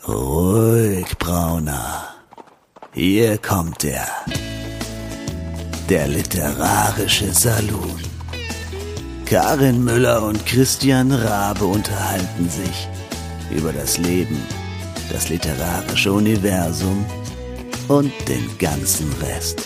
Ruhig, Brauner. Hier kommt er. Der literarische Salon. Karin Müller und Christian Rabe unterhalten sich über das Leben, das literarische Universum und den ganzen Rest.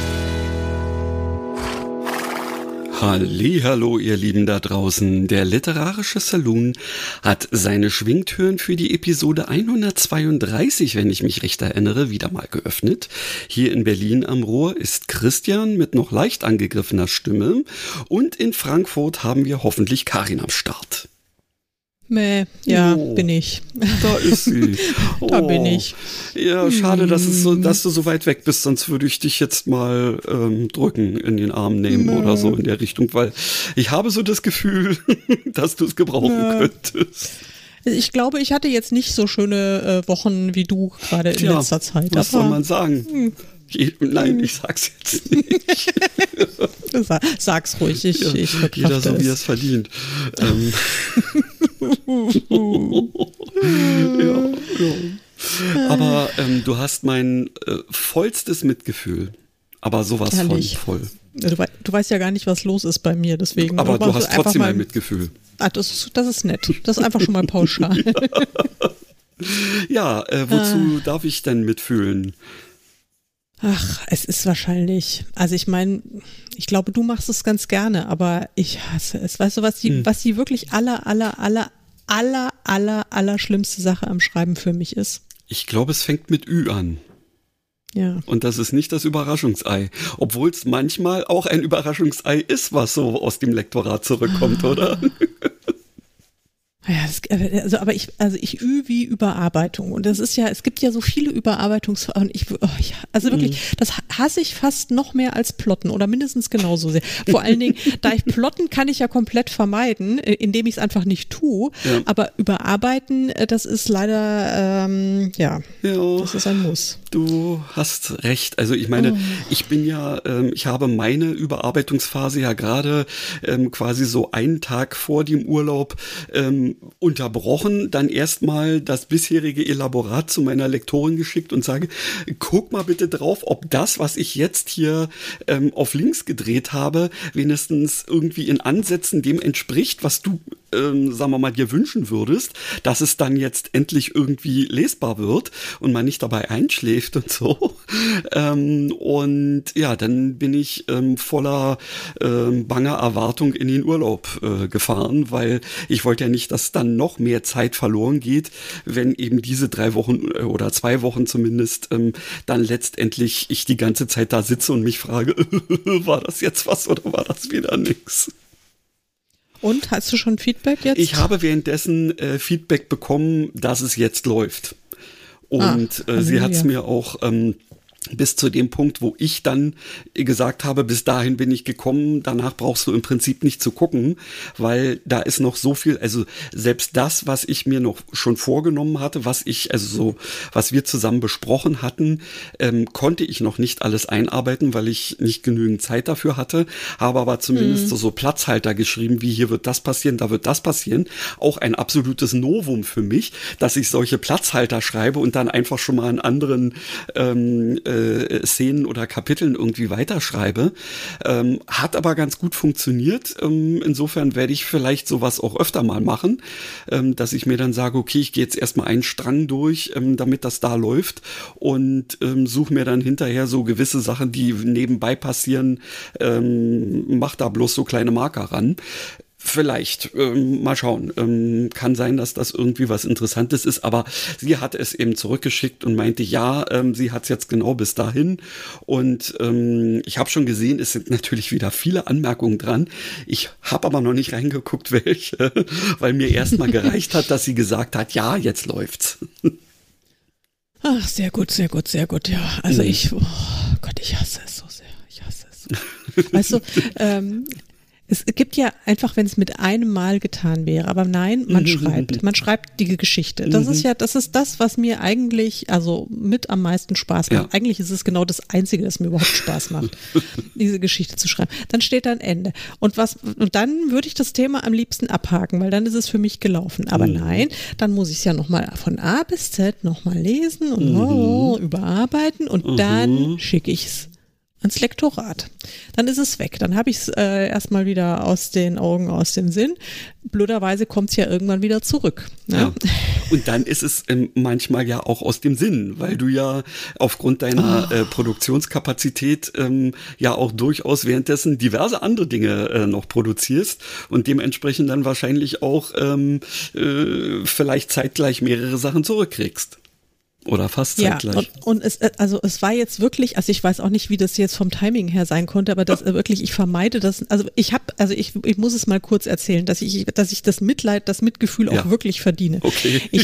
Hallihallo, ihr Lieben da draußen. Der literarische Saloon hat seine Schwingtüren für die Episode 132, wenn ich mich recht erinnere, wieder mal geöffnet. Hier in Berlin am Ruhr ist Christian mit noch leicht angegriffener Stimme und in Frankfurt haben wir hoffentlich Karin am Start. Bin ich. Da ist sie. Da bin ich. Ja, schade, dass du so weit weg bist, sonst würde ich dich jetzt mal drücken, in den Arm nehmen oder so in der Richtung, weil ich habe so das Gefühl, dass du es gebrauchen könntest. Ich glaube, ich hatte jetzt nicht so schöne Wochen wie du gerade in letzter Zeit. Was soll man sagen? Nein, ich sag's jetzt nicht. Sag's ruhig, ich verkrafte jeder so, wie er es verdient. Ja. Aber du hast mein vollstes Mitgefühl. Aber sowas voll. Du weißt ja gar nicht, was los ist bei mir, deswegen. Aber du hast trotzdem mein Mitgefühl. Das ist nett. Das ist einfach schon mal pauschal. Ja, wozu darf ich denn mitfühlen? Ach, es ist wahrscheinlich, also ich meine, ich glaube, du machst es ganz gerne, aber ich hasse es. Weißt du, was die wirklich aller schlimmste Sache am Schreiben für mich ist? Ich glaube, es fängt mit Ü an. Ja. Und das ist nicht das Überraschungsei. Obwohl es manchmal auch ein Überraschungsei ist, was so aus dem Lektorat zurückkommt, oder? Ja, ich übe wie Überarbeitung und das ist ja, es gibt ja so viele Überarbeitungsformen. Also wirklich, das hasse ich fast noch mehr als Plotten oder mindestens genauso sehr. Vor allen Dingen, da ich Plotten kann ich ja komplett vermeiden, indem ich es einfach nicht tue, aber Überarbeiten, das ist leider, das ist ein Muss. Du hast recht. Also ich meine, ich habe meine Überarbeitungsphase ja gerade quasi so einen Tag vor dem Urlaub unterbrochen, dann erstmal das bisherige Elaborat zu meiner Lektorin geschickt und sage, guck mal bitte drauf, ob das, was ich jetzt hier auf links gedreht habe, wenigstens irgendwie in Ansätzen dem entspricht, was du sagen wir mal, dir wünschen würdest, dass es dann jetzt endlich irgendwie lesbar wird und man nicht dabei einschläft und so. Und ja, dann bin ich voller banger Erwartung in den Urlaub gefahren, weil ich wollte ja nicht, dass dann noch mehr Zeit verloren geht, wenn eben diese 3 Wochen oder 2 Wochen zumindest dann letztendlich ich die ganze Zeit da sitze und mich frage, war das jetzt was oder war das wieder nix? Und, hast du schon Feedback jetzt? Ich habe währenddessen Feedback bekommen, dass es jetzt läuft. Und sie hat es mir auch bis zu dem Punkt, wo ich dann gesagt habe, bis dahin bin ich gekommen, danach brauchst du im Prinzip nicht zu gucken, weil da ist noch so viel, also selbst das, was ich mir noch schon vorgenommen hatte, was wir zusammen besprochen hatten, konnte ich noch nicht alles einarbeiten, weil ich nicht genügend Zeit dafür hatte, habe aber zumindest so Platzhalter geschrieben, wie hier wird das passieren, da wird das passieren, auch ein absolutes Novum für mich, dass ich solche Platzhalter schreibe und dann einfach schon mal an anderen Szenen oder Kapiteln irgendwie weiterschreibe. Hat aber ganz gut funktioniert. Insofern werde ich vielleicht sowas auch öfter mal machen, dass ich mir dann sage, okay, ich gehe jetzt erstmal einen Strang durch, damit das da läuft und suche mir dann hinterher so gewisse Sachen, die nebenbei passieren, mach da bloß so kleine Marker ran. Vielleicht, mal schauen. Kann sein, dass das irgendwie was Interessantes ist, aber sie hat es eben zurückgeschickt und meinte, ja, sie hat es jetzt genau bis dahin und ich habe schon gesehen, es sind natürlich wieder viele Anmerkungen dran. Ich habe aber noch nicht reingeguckt, welche, weil mir erstmal gereicht hat, dass sie gesagt hat, ja, jetzt läuft's. Ach, sehr gut, ja. Also ich hasse es so sehr. Ich hasse es so. Weißt du, Es gibt ja einfach, wenn es mit einem Mal getan wäre, aber nein, man schreibt die Geschichte. Das ist das, was mir eigentlich, also mit am meisten Spaß macht. Ja. Eigentlich ist es genau das Einzige, das mir überhaupt Spaß macht, diese Geschichte zu schreiben. Dann steht da ein Ende. Und dann würde ich das Thema am liebsten abhaken, weil dann ist es für mich gelaufen. Aber nein, dann muss ich es ja nochmal von A bis Z nochmal lesen und überarbeiten und dann schicke ich es ans Lektorat. Dann ist es weg. Dann habe ich es erstmal wieder aus den Augen, aus dem Sinn. Blöderweise kommt es ja irgendwann wieder zurück. Ne? Ja. Und dann ist es manchmal ja auch aus dem Sinn, weil du ja aufgrund deiner Produktionskapazität ja auch durchaus währenddessen diverse andere Dinge noch produzierst und dementsprechend dann wahrscheinlich auch vielleicht zeitgleich mehrere Sachen zurückkriegst. Oder fast zeitgleich. Ja, und es war jetzt wirklich, also ich weiß auch nicht, wie das jetzt vom Timing her sein konnte, aber das wirklich, ich vermeide das, ich muss es mal kurz erzählen, dass ich das Mitgefühl auch wirklich verdiene. Okay. Ich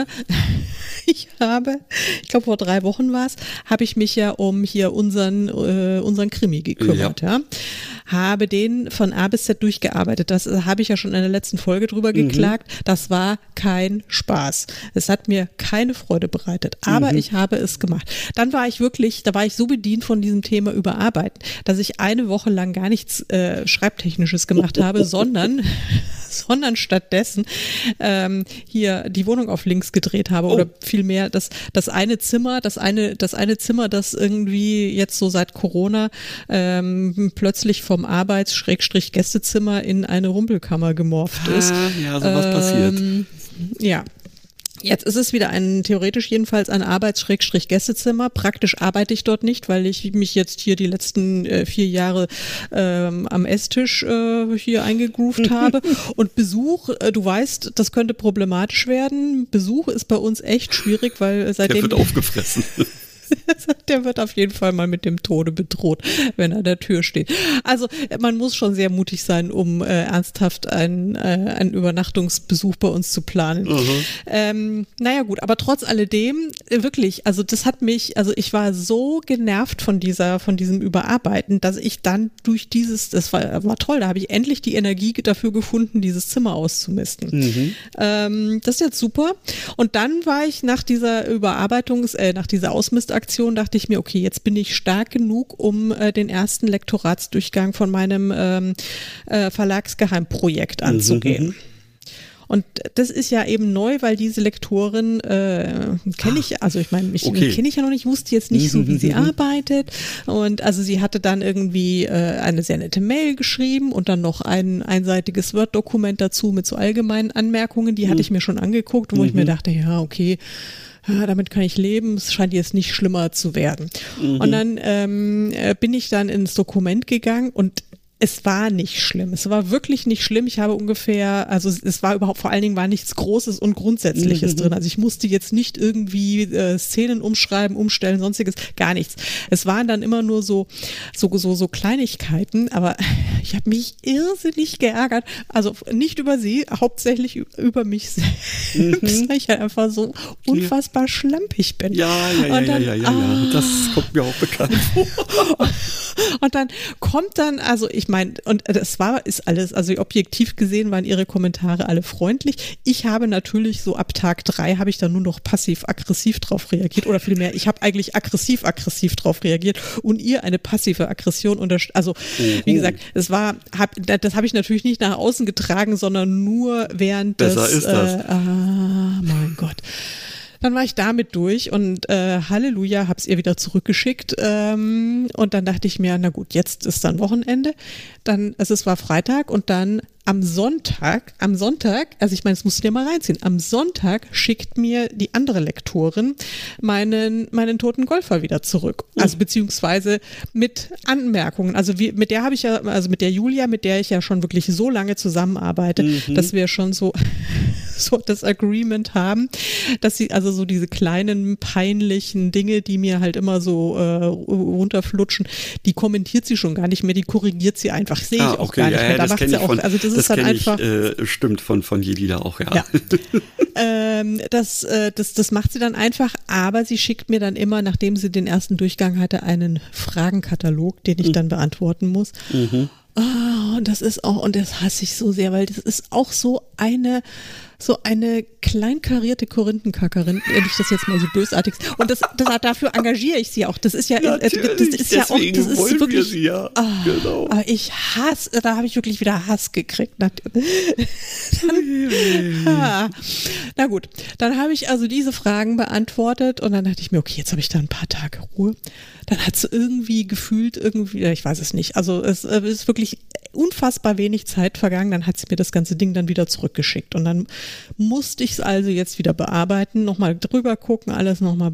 glaube vor 3 Wochen war es, habe ich mich ja um hier unseren Krimi gekümmert, ja. Habe den von A bis Z durchgearbeitet. Das habe ich ja schon in der letzten Folge drüber geklagt. Das war kein Spaß. Es hat mir keine Freude bereitet, aber ich habe es gemacht. Dann war ich so bedient von diesem Thema Überarbeiten, dass ich eine Woche lang gar nichts Schreibtechnisches gemacht habe, sondern stattdessen hier die Wohnung auf links gedreht habe oder vielmehr das eine Zimmer, das irgendwie jetzt so seit Corona plötzlich vom Arbeits-Gästezimmer in eine Rumpelkammer gemorpht ist. Ja, sowas passiert. Ja. Jetzt ist es wieder theoretisch jedenfalls ein Arbeits-Gästezimmer. Praktisch arbeite ich dort nicht, weil ich mich jetzt hier die letzten 4 Jahre am Esstisch hier eingegroovt habe. Und Besuch, du weißt, das könnte problematisch werden. Besuch ist bei uns echt schwierig, weil seitdem... Der wird aufgefressen. Der wird auf jeden Fall mal mit dem Tode bedroht, wenn er an der Tür steht. Also man muss schon sehr mutig sein, um ernsthaft einen Übernachtungsbesuch bei uns zu planen. Naja gut, aber trotz alledem, wirklich, also das hat mich, also ich war so genervt von diesem Überarbeiten, dass ich dann das war toll, da habe ich endlich die Energie dafür gefunden, dieses Zimmer auszumisten. Das ist jetzt super. Und dann war ich nach dieser nach dieser Ausmistaktion, dachte ich mir, okay, jetzt bin ich stark genug, um den ersten Lektoratsdurchgang von meinem Verlagsgeheimprojekt anzugehen. Und das ist ja eben neu, weil diese Lektorin kenne ich, also ich meine, kenne ich ja noch nicht, wusste jetzt nicht so, wie sie arbeitet. Und also sie hatte dann irgendwie eine sehr nette Mail geschrieben und dann noch ein einseitiges Word-Dokument dazu mit so allgemeinen Anmerkungen, die hatte ich mir schon angeguckt, wo ich mir dachte, ja, okay, damit kann ich leben, es scheint jetzt nicht schlimmer zu werden. Und dann bin ich dann ins Dokument gegangen und es war nicht schlimm. Es war wirklich nicht schlimm. Ich habe es war überhaupt, vor allen Dingen war nichts Großes und Grundsätzliches drin. Also ich musste jetzt nicht irgendwie Szenen umstellen, sonstiges, gar nichts. Es waren dann immer nur so Kleinigkeiten, aber ich habe mich irrsinnig geärgert. Also nicht über sie, hauptsächlich über mich selbst, weil ich halt einfach so unfassbar schlampig bin. Ja. Das kommt mir auch bekannt vor. Und dann kommt also ich meine, und ist alles, also objektiv gesehen waren ihre Kommentare alle freundlich. Ich habe natürlich so ab Tag 3 habe ich dann nur noch passiv-aggressiv drauf reagiert oder vielmehr, ich habe eigentlich aggressiv-aggressiv drauf reagiert und ihr eine passive Aggression wie gesagt, das habe ich natürlich nicht nach außen getragen, sondern nur während Besser ist das. Mein Gott. Dann war ich damit durch und Halleluja, hab's ihr wieder zurückgeschickt und dann dachte ich mir, na gut, jetzt ist dann Wochenende. Es war Freitag und dann am Sonntag, also ich meine, das musst du dir mal reinziehen, am Sonntag schickt mir die andere Lektorin meinen toten Golfer wieder zurück. Also beziehungsweise mit Anmerkungen. Also mit der Julia, mit der ich ja schon wirklich so lange zusammenarbeite, dass wir schon so das Agreement haben, dass sie also so diese kleinen peinlichen Dinge, die mir halt immer so runterflutschen, die kommentiert sie schon gar nicht mehr, die korrigiert sie einfach. Sehe ich auch gar nicht mehr. Da macht sie auch, also das ist dann einfach. Stimmt von Jelida auch, ja. Das macht sie dann einfach, aber sie schickt mir dann immer, nachdem sie den ersten Durchgang hatte, einen Fragenkatalog, den ich dann beantworten muss. und das hasse ich so sehr, weil das ist auch so eine kleinkarierte Korinthenkackerin, wenn ich das jetzt mal so bösartig. Und dafür engagiere ich sie auch. Das ist ja, das ist ja auch, das ist wirklich. Sie ja. Genau. Aber ich hasse, da habe ich wirklich wieder Hass gekriegt. Na gut, dann habe ich also diese Fragen beantwortet und dann dachte ich mir, okay, jetzt habe ich da ein paar Tage Ruhe. Dann hat es irgendwie gefühlt, ich weiß es nicht. Also es ist wirklich unfassbar wenig Zeit vergangen. Dann hat sie mir das ganze Ding dann wieder zurückgeschickt und dann musste ich es also jetzt wieder bearbeiten, nochmal drüber gucken, alles nochmal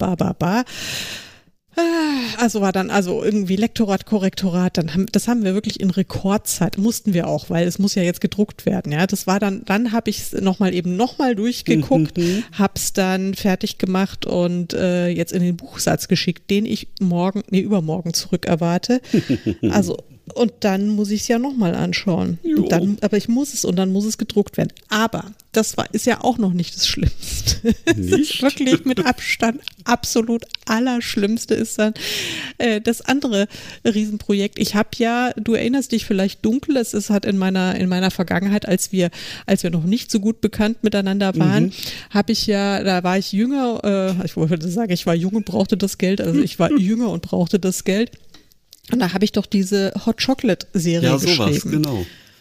Also war dann irgendwie Lektorat, Korrektorat, das haben wir wirklich in Rekordzeit, mussten wir auch, weil es muss ja jetzt gedruckt werden, ja. Das war dann habe ich es nochmal durchgeguckt, hab's dann fertig gemacht und jetzt in den Buchsatz geschickt, den ich übermorgen zurück erwarte. Also und dann muss ich es ja nochmal anschauen. Aber ich muss es und dann muss es gedruckt werden. Aber ist ja auch noch nicht das Schlimmste. Das ist wirklich mit Abstand absolut Allerschlimmste ist dann das andere Riesenprojekt. Ich habe ja, du erinnerst dich vielleicht dunkel, es hat in meiner Vergangenheit, als wir noch nicht so gut bekannt miteinander waren, da war ich jünger, ich wollte sagen, ich war jung und brauchte das Geld, also ich war jünger und brauchte das Geld. Und da habe ich doch diese Hot Chocolate Serie geschrieben. Ja, sowas, genau.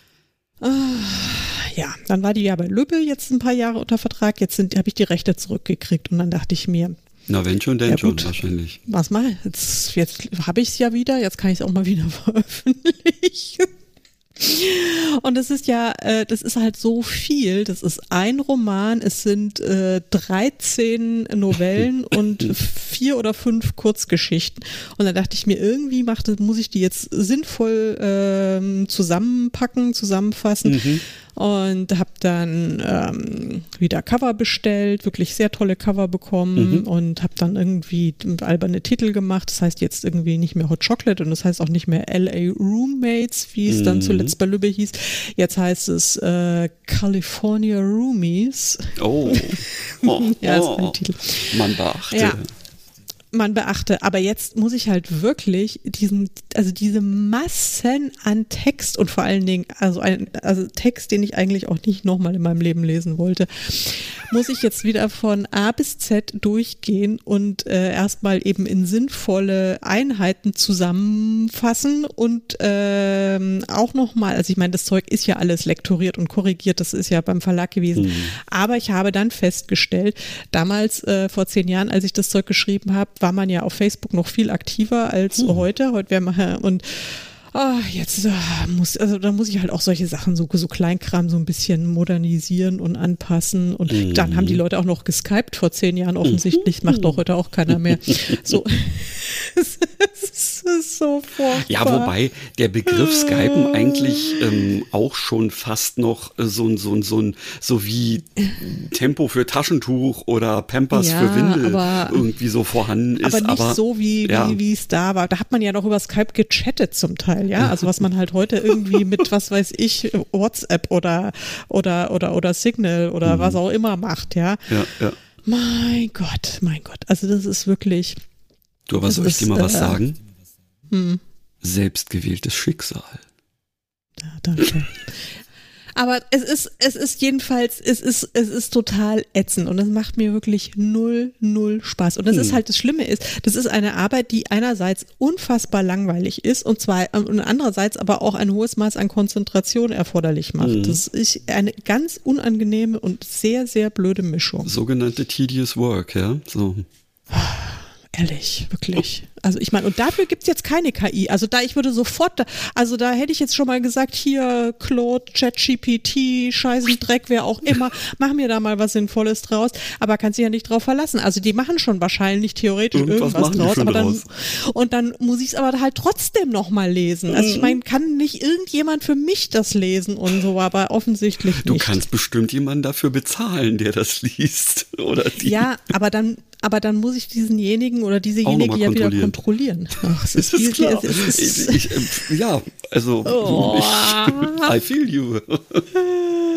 Ja, dann war die ja bei Lübbe jetzt ein paar Jahre unter Vertrag. Jetzt habe ich die Rechte zurückgekriegt und dann dachte ich mir, na, wenn schon, denn schon wahrscheinlich. Was mal, jetzt habe ich es ja wieder, jetzt kann ich es auch mal wieder veröffentlichen. Und das ist halt so viel, das ist ein Roman, es sind 13 Novellen und 4 oder 5 Kurzgeschichten und dann dachte ich mir, irgendwie muss ich die jetzt sinnvoll zusammenfassen und habe dann wieder Cover bestellt, wirklich sehr tolle Cover bekommen und habe dann irgendwie alberne Titel gemacht, das heißt jetzt irgendwie nicht mehr Hot Chocolate und das heißt auch nicht mehr LA Roommates, wie es dann zuletzt bei Lübbe hieß. Jetzt heißt es California Roomies. Oh. Ja, ist ein Titel. Man beachte. Ja. Man beachte, aber jetzt muss ich halt wirklich diese Massen an Text und vor allen Dingen, also Text, den ich eigentlich auch nicht nochmal in meinem Leben lesen wollte, muss ich jetzt wieder von A bis Z durchgehen und erstmal eben in sinnvolle Einheiten zusammenfassen und auch nochmal, also ich meine, das Zeug ist ja alles lektoriert und korrigiert, das ist ja beim Verlag gewesen, aber ich habe dann festgestellt, damals vor 10 Jahren, als ich das Zeug geschrieben habe, war man ja auf Facebook noch viel aktiver als heute. Heute wäre man und da muss ich halt auch solche Sachen, so Kleinkram so ein bisschen modernisieren und anpassen und dann haben die Leute auch noch geskypt vor 10 Jahren offensichtlich, macht doch heute auch keiner mehr. So, es ist so furchtbar. Ja, wobei der Begriff Skypen eigentlich auch schon fast noch so wie Tempo für Taschentuch oder Pampers für Windel irgendwie so vorhanden ist. Aber nicht so wie es da war. Da hat man ja noch über Skype gechattet zum Teil. Ja, also was man halt heute irgendwie mit, was weiß ich, WhatsApp oder Signal oder was auch immer macht, ja. Ja. Mein Gott. Also das ist wirklich. Du, aber soll ich dir mal was sagen? Selbstgewähltes Schicksal. Ja, danke. Aber es ist jedenfalls, es ist total ätzend und es macht mir wirklich null Spaß. Und das ist halt, das Schlimme ist, das ist eine Arbeit, die einerseits unfassbar langweilig ist und andererseits aber auch ein hohes Maß an Konzentration erforderlich macht. Das ist eine ganz unangenehme und sehr, sehr blöde Mischung. Sogenannte tedious work, ja, so. Ehrlich, wirklich. Also ich meine, und dafür gibt's jetzt keine KI. Also da hätte ich jetzt schon mal gesagt, hier Claude, ChatGPT, Scheißendreck, wer auch immer, mach mir da mal was Sinnvolles draus, aber kannst dich ja nicht drauf verlassen. Also die machen schon wahrscheinlich theoretisch irgendwas draus, aber dann muss ich es aber halt trotzdem nochmal lesen. Also ich meine, kann nicht irgendjemand für mich das lesen und so, aber offensichtlich nicht. Du kannst bestimmt jemanden dafür bezahlen, der das liest, oder die. Ja, aber dann muss ich diesenjenigen oder diesejenige ja wieder kontrollieren. Ach, es ist klar. I feel you.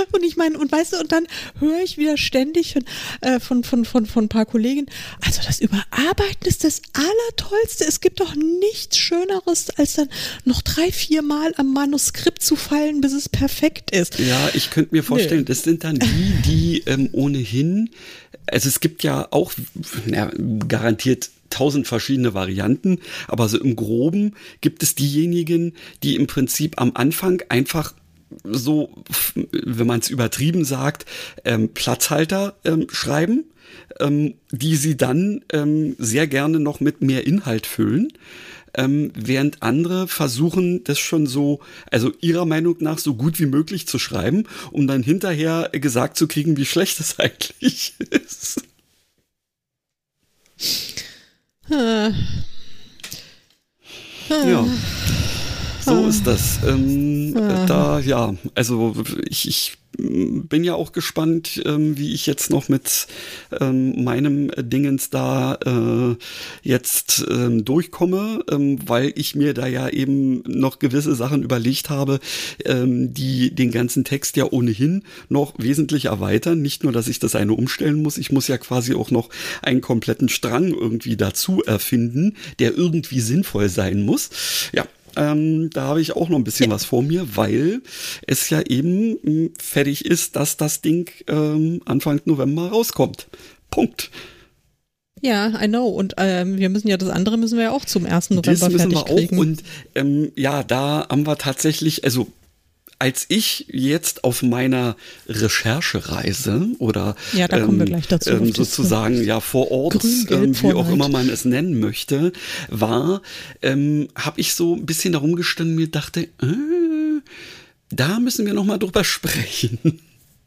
Und ich meine, und weißt du, und dann höre ich wieder ständig von ein paar Kollegen, also das Überarbeiten ist das Allertollste. Es gibt doch nichts Schöneres, als dann noch 3-4 Mal am Manuskript zu feilen, bis es perfekt ist. Ja, ich könnte mir vorstellen, das sind dann die ohnehin, also es gibt ja auch garantiert 1000 verschiedene Varianten, aber so im Groben gibt es diejenigen, die im Prinzip am Anfang einfach so, wenn man es übertrieben sagt, Platzhalter schreiben, die sie dann sehr gerne noch mit mehr Inhalt füllen. Während andere versuchen, das schon so, also ihrer Meinung nach so gut wie möglich zu schreiben, um dann hinterher gesagt zu kriegen, wie schlecht es eigentlich ist. Ja, so ist das. Also ich bin ja auch gespannt, wie ich jetzt noch mit meinem Dingens da jetzt durchkomme, weil ich mir da ja eben noch gewisse Sachen überlegt habe, die den ganzen Text ja ohnehin noch wesentlich erweitern. Nicht nur, dass ich das eine umstellen muss, ich muss ja quasi auch noch einen kompletten Strang irgendwie dazu erfinden, der irgendwie sinnvoll sein muss. Ja. Da habe ich auch noch ein bisschen was vor mir, weil es ja eben fertig ist, dass das Ding Anfang November rauskommt. Punkt. Ja, I know. Und wir müssen ja auch zum 1. November fertig kriegen. Und da haben wir tatsächlich, also als ich jetzt auf meiner Recherchereise oder da kommen wir gleich dazu, sozusagen vor Ort, wie auch immer man es nennen möchte, war, habe ich so ein bisschen darum gestanden und mir dachte, da müssen wir noch mal drüber sprechen.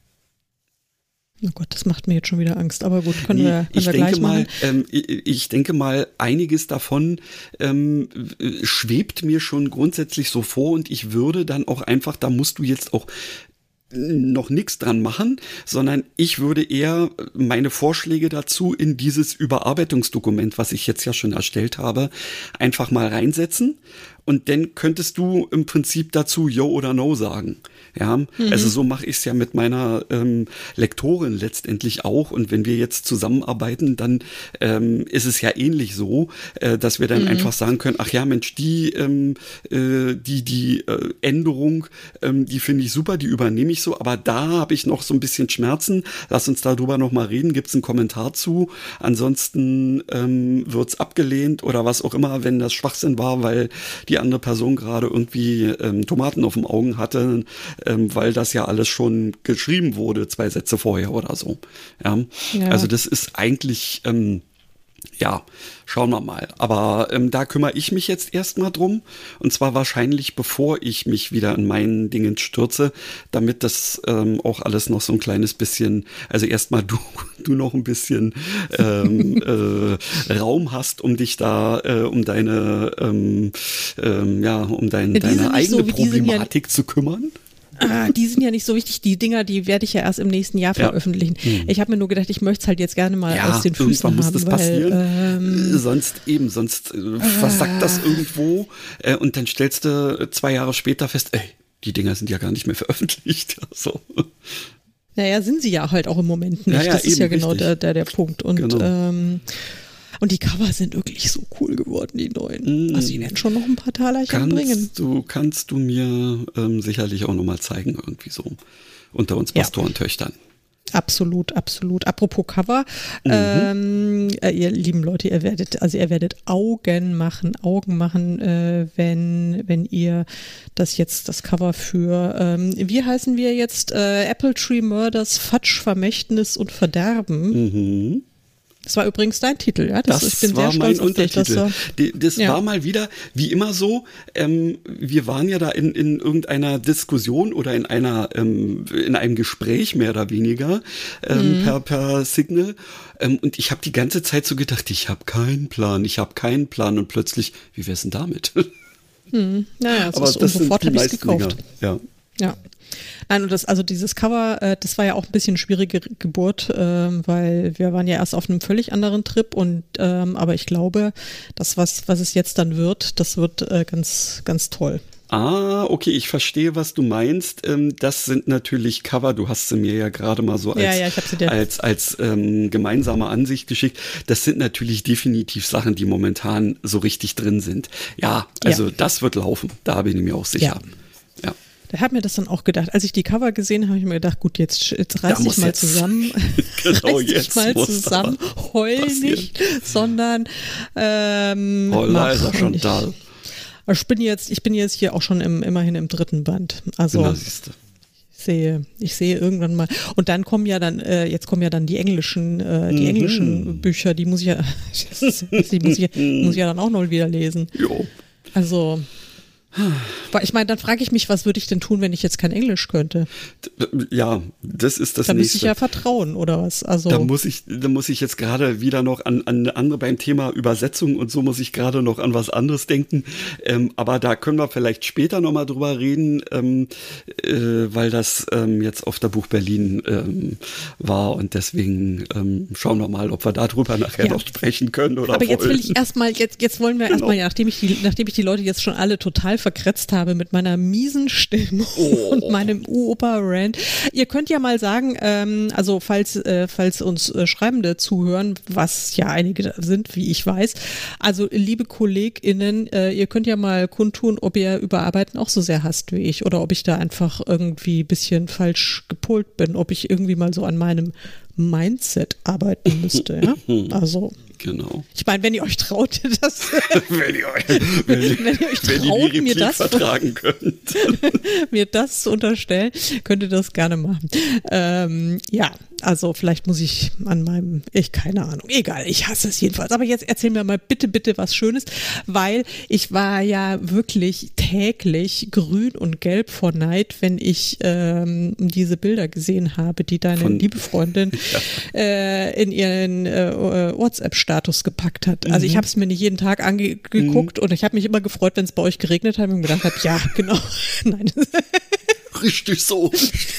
Oh Gott, das macht mir jetzt schon wieder Angst, aber gut, können wir gleich machen. Ich denke mal, einiges davon schwebt mir schon grundsätzlich so vor und ich würde dann auch einfach, da musst du jetzt auch noch nichts dran machen, sondern ich würde eher meine Vorschläge dazu in dieses Überarbeitungsdokument, was ich jetzt ja schon erstellt habe, einfach mal reinsetzen. Und dann könntest du im Prinzip dazu Jo oder No sagen. Ja, also so mache ich es ja mit meiner Lektorin letztendlich auch. Und wenn wir jetzt zusammenarbeiten, dann ist es ja ähnlich so, dass wir dann einfach sagen können, ach ja, Mensch, die Änderung, die finde ich super, die übernehme ich so. Aber da habe ich noch so ein bisschen Schmerzen. Lass uns darüber noch mal reden. Gibt es einen Kommentar zu? Ansonsten wird's abgelehnt oder was auch immer, wenn das Schwachsinn war, weil die andere Person gerade irgendwie Tomaten auf dem Augen hatte, weil das ja alles schon geschrieben wurde, 2 Sätze vorher oder so. Ja. Also das ist eigentlich, schauen wir mal. Aber da kümmere ich mich jetzt erstmal drum. Und zwar wahrscheinlich, bevor ich mich wieder in meinen Dingen stürze, damit das auch alles noch so ein kleines bisschen, also erstmal du noch ein bisschen Raum hast, um dich da, um deine eigene Problematik zu kümmern. Die sind ja nicht so wichtig. Die Dinger, die werde ich ja erst im nächsten Jahr veröffentlichen. Ich habe mir nur gedacht, ich möchte es halt jetzt gerne mal aus den Füßen haben. Muss das passieren. Sonst versackt das irgendwo und dann stellst du 2 Jahre später fest, die Dinger sind ja gar nicht mehr veröffentlicht. So. Naja, sind sie ja halt auch im Moment nicht. Das ist ja genau der Punkt. Und und die Cover sind wirklich so cool geworden, die neuen. Also die werden schon noch ein paar Talerchen bringen. Kannst du mir sicherlich auch nochmal zeigen, irgendwie so unter uns Pastorentöchtern. Absolut, absolut. Apropos Cover, ihr lieben Leute, ihr werdet Augen machen, wenn ihr das Cover für, wie heißen wir jetzt, Apple Tree Murders, Fatsch, Vermächtnis und Verderben. Das war übrigens dein Titel, ja? Ich bin sehr stolz auf dich. Das war mal wieder, wie immer so, wir waren ja da in irgendeiner Diskussion oder in einem Gespräch mehr oder weniger per Signal und ich habe die ganze Zeit so gedacht, ich habe keinen Plan und plötzlich, wie wär's denn damit? Naja, aber das sofort habe ich es gekauft. Dinger. Ja. Nein, und dieses Cover, das war ja auch ein bisschen schwierige Geburt, weil wir waren ja erst auf einem völlig anderen Trip und aber ich glaube, das, was es jetzt dann wird, das wird ganz, ganz toll. Okay, ich verstehe, was du meinst. Das sind natürlich Cover, du hast sie mir ja gerade mal so als gemeinsame Ansicht geschickt. Das sind natürlich definitiv Sachen, die momentan so richtig drin sind. Ja, also das wird laufen, da bin ich mir auch sicher. Ja. Da habe mir das dann auch gedacht. Als ich die Cover gesehen habe, habe ich mir gedacht, gut, jetzt reiß dich mal zusammen. Genau, reiß dich mal zusammen. Heul nicht, sondern leiser Chantal. Ich bin jetzt hier auch schon immerhin im 3. Band. Also genau, siehste. Ich sehe irgendwann mal. Und dann kommen ja dann die englischen Bücher, die muss ich ja dann auch noch wieder lesen. Jo. Also, ich meine, dann frage ich mich, was würde ich denn tun, wenn ich jetzt kein Englisch könnte? Ja, das ist das da Nächste. Da müsste ich ja vertrauen, oder was? Also da muss ich jetzt gerade wieder noch an andere beim Thema Übersetzung und so muss ich gerade noch an was anderes denken. Aber da können wir vielleicht später nochmal drüber reden, weil das jetzt auf der Buch Berlin war und deswegen schauen wir mal, ob wir darüber nachher noch sprechen können oder aber wollen. jetzt will ich erstmal, jetzt wollen wir erstmal, nachdem ich die Leute jetzt schon alle total verkretzt habe mit meiner miesen Stimme und meinem Oper-Rant. Ihr könnt ja mal sagen, also falls uns Schreibende zuhören, was ja einige sind, wie ich weiß, also liebe KollegInnen, ihr könnt ja mal kundtun, ob ihr Überarbeiten auch so sehr hasst wie ich oder ob ich da einfach irgendwie ein bisschen falsch gepolt bin, ob ich irgendwie mal so an meinem Mindset arbeiten müsste. Ja? Also genau. Ich meine, wenn ihr euch traut, wenn ihr euch traut, mir das vertragen könnt, mir das zu unterstellen, könnt ihr das gerne machen. Ja, also vielleicht muss ich keine Ahnung, egal, ich hasse es jedenfalls. Aber jetzt erzähl mir mal bitte was Schönes, weil ich war ja wirklich täglich grün und gelb vor Neid, wenn ich diese Bilder gesehen habe, die deine liebe Freundin in ihren WhatsApp-Status gepackt hat. Also ich habe es mir nicht jeden Tag angeguckt und ich habe mich immer gefreut, wenn es bei euch geregnet hat und gedacht habe, ja, genau. Nein. Richtig so.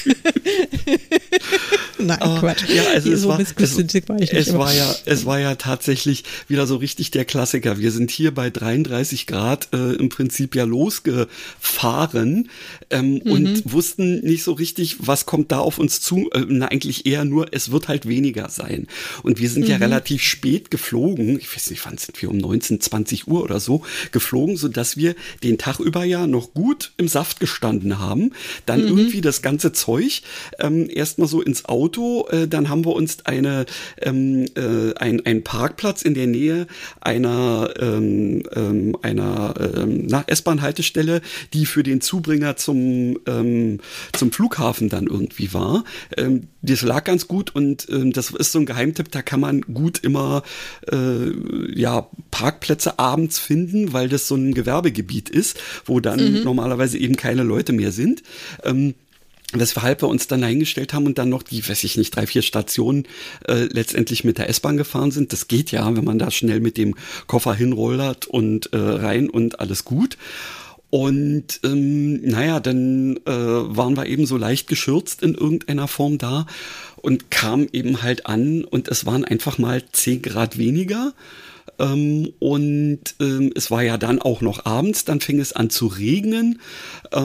Nein, Quatsch. Ja, also so missgünstig war ich nicht. Es war ja tatsächlich wieder so richtig der Klassiker. Wir sind hier bei 33 Grad im Prinzip ja losgefahren und wussten nicht so richtig, was kommt da auf uns zu. Eigentlich eher nur, es wird halt weniger sein. Und wir sind ja relativ spät geflogen. Ich weiß nicht, wann sind wir, um 19, 20 Uhr oder so geflogen, sodass wir den Tag über ja noch gut im Saft gestanden haben. Dann irgendwie das ganze Zeug erstmal so ins Auto, dann haben wir uns einen Parkplatz in der Nähe einer S-Bahn-Haltestelle, die für den Zubringer zum Flughafen dann irgendwie war. Das lag ganz gut und das ist so ein Geheimtipp, da kann man gut immer Parkplätze abends finden, weil das so ein Gewerbegebiet ist, wo dann normalerweise eben keine Leute mehr sind. Weshalb wir uns dann eingestellt haben und dann noch die, 3-4 Stationen letztendlich mit der S-Bahn gefahren sind. Das geht ja, wenn man da schnell mit dem Koffer hinrollert und rein und alles gut. Und dann waren wir eben so leicht geschürzt in irgendeiner Form da und kamen eben halt an und es waren einfach mal 10 Grad weniger. Es war ja dann auch noch abends, dann fing es an zu regnen. Das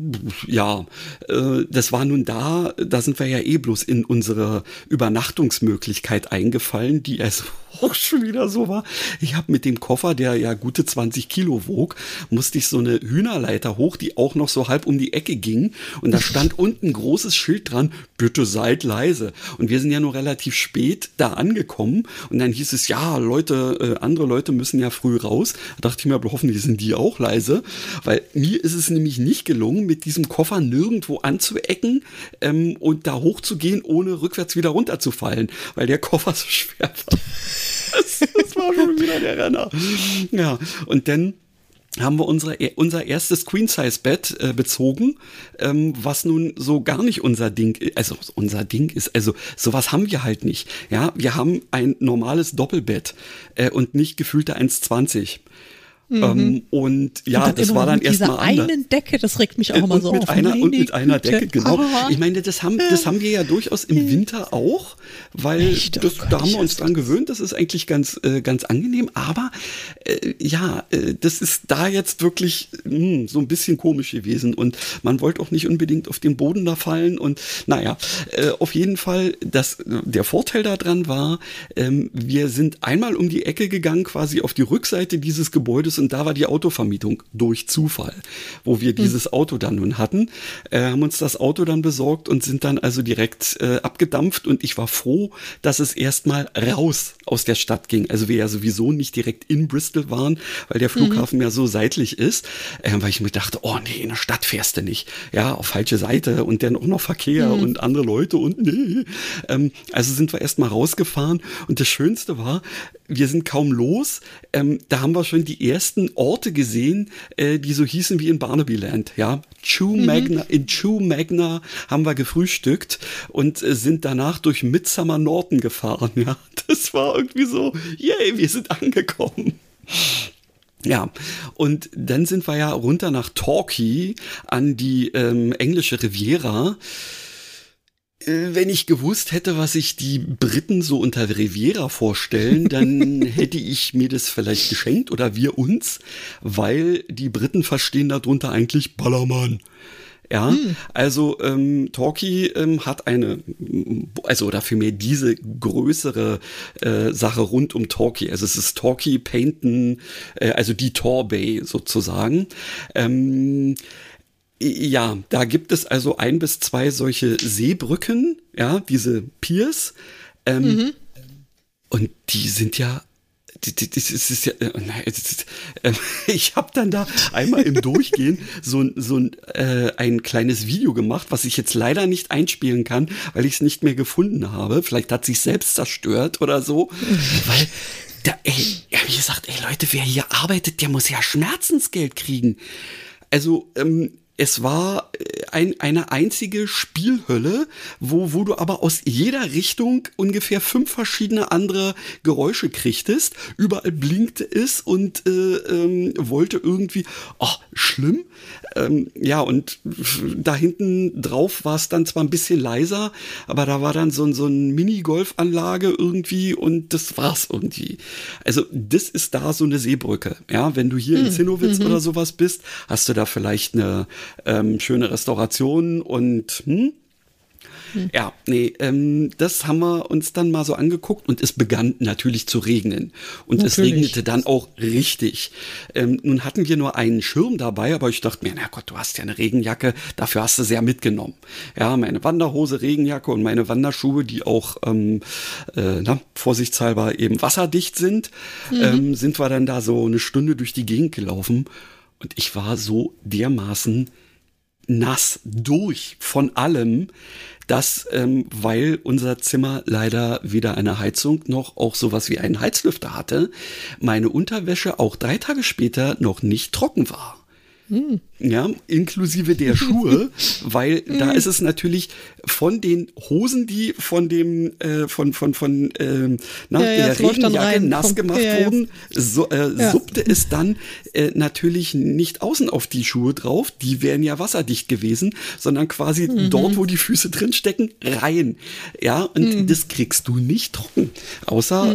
war nun da sind wir ja bloß in unsere Übernachtungsmöglichkeit eingefallen, die also auch schon wieder so war. Ich habe mit dem Koffer, der ja gute 20 Kilo wog, musste ich so eine Hühnerleiter hoch, die auch noch so halb um die Ecke ging. Und da stand unten ein großes Schild dran, bitte seid leise. Und wir sind ja nur relativ spät da angekommen. Und dann hieß es, ja, andere Leute müssen ja früh raus. Da dachte ich mir, aber hoffentlich sind die auch leise. Weil mir ist es nämlich nicht gelungen, mit diesem Koffer nirgendwo anzuecken und da hochzugehen, ohne rückwärts wieder runterzufallen. Weil der Koffer so schwer war. Das war schon wieder der Renner. Ja, und dann haben wir unser erstes Queen-Size-Bett bezogen, was nun so gar nicht unser Ding ist. Also sowas haben wir halt nicht. Ja, wir haben ein normales Doppelbett und nicht gefühlte 1,20. Und ja, und das war dann erstmal anders. Mit einer Decke, das regt mich auch immer so auf. Und mit einer Decke, genau. Ich meine, das haben wir ja durchaus im Winter auch, weil Echt? Oh Gott, da haben wir uns dran gewöhnt, das ist eigentlich ganz angenehm, aber das ist da jetzt wirklich so ein bisschen komisch gewesen und man wollte auch nicht unbedingt auf den Boden da fallen und naja, auf jeden Fall, der Vorteil daran war, wir sind einmal um die Ecke gegangen, quasi auf die Rückseite dieses Gebäudes und da war die Autovermietung durch Zufall, wo wir dieses Auto dann nun hatten, haben uns das Auto dann besorgt und sind dann also direkt abgedampft und ich war froh, dass es erstmal raus aus der Stadt ging. Also wir ja sowieso nicht direkt in Bristol waren, weil der Flughafen ja so seitlich ist, weil ich mir dachte, oh nee, in der Stadt fährst du nicht. Ja, auf falsche Seite und dann auch noch Verkehr und andere Leute und nee. Also sind wir erstmal rausgefahren und das Schönste war, wir sind kaum los, da haben wir schon die ersten Orte gesehen, die so hießen wie in Barnabyland, ja. In Chew Magna haben wir gefrühstückt und sind danach durch Midsomer Norton gefahren, ja. Das war irgendwie so, yay, wir sind angekommen. Ja, und dann sind wir ja runter nach Torquay an die englische Riviera. Wenn ich gewusst hätte, was sich die Briten so unter Riviera vorstellen, dann hätte ich mir das vielleicht geschenkt oder wir uns, weil die Briten verstehen darunter eigentlich Ballermann. Ja, also Torquay hat oder vielmehr diese größere Sache rund um Torquay. Also es ist Torquay, Paignton, also die Torbay sozusagen. Ja, da gibt es also 1 bis 2 solche Seebrücken, ja, diese Piers. Und die sind ja, ich habe dann da einmal im Durchgehen ein kleines Video gemacht, was ich jetzt leider nicht einspielen kann, weil ich es nicht mehr gefunden habe. Vielleicht hat sich selbst zerstört oder so, weil wie gesagt, Leute, wer hier arbeitet, der muss ja Schmerzensgeld kriegen. Also, es war eine einzige Spielhölle, wo du aber aus jeder Richtung ungefähr 5 verschiedene andere Geräusche kriegtest. Überall blinkte es und wollte irgendwie, schlimm. Ja, und da hinten drauf war es dann zwar ein bisschen leiser, aber da war dann so ein Mini-Golfanlage irgendwie und das war's irgendwie. Also das ist da so eine Seebrücke. Ja, wenn du hier in Zinnowitz oder sowas bist, hast du da vielleicht eine schöne Restauration und ja, nee, das haben wir uns dann mal so angeguckt und es begann natürlich zu regnen. Und es regnete dann auch richtig. Nun hatten wir nur einen Schirm dabei, aber ich dachte mir, na Gott, du hast ja eine Regenjacke, dafür hast du sehr mitgenommen. Ja, meine Wanderhose, Regenjacke und meine Wanderschuhe, die auch vorsichtshalber eben wasserdicht sind, sind wir dann da so eine Stunde durch die Gegend gelaufen und ich war so dermaßen nass durch von allem, dass, weil unser Zimmer leider weder eine Heizung noch auch sowas wie einen Heizlüfter hatte, meine Unterwäsche auch 3 Tage später noch nicht trocken war. Ja, inklusive der Schuhe, weil da ist es natürlich von den Hosen, die von dem der Regenjacke nass gemacht wurden, suppte es dann natürlich nicht außen auf die Schuhe drauf, die wären ja wasserdicht gewesen, sondern quasi dort, wo die Füße drin stecken, rein. Ja, und das kriegst du nicht trocken, außer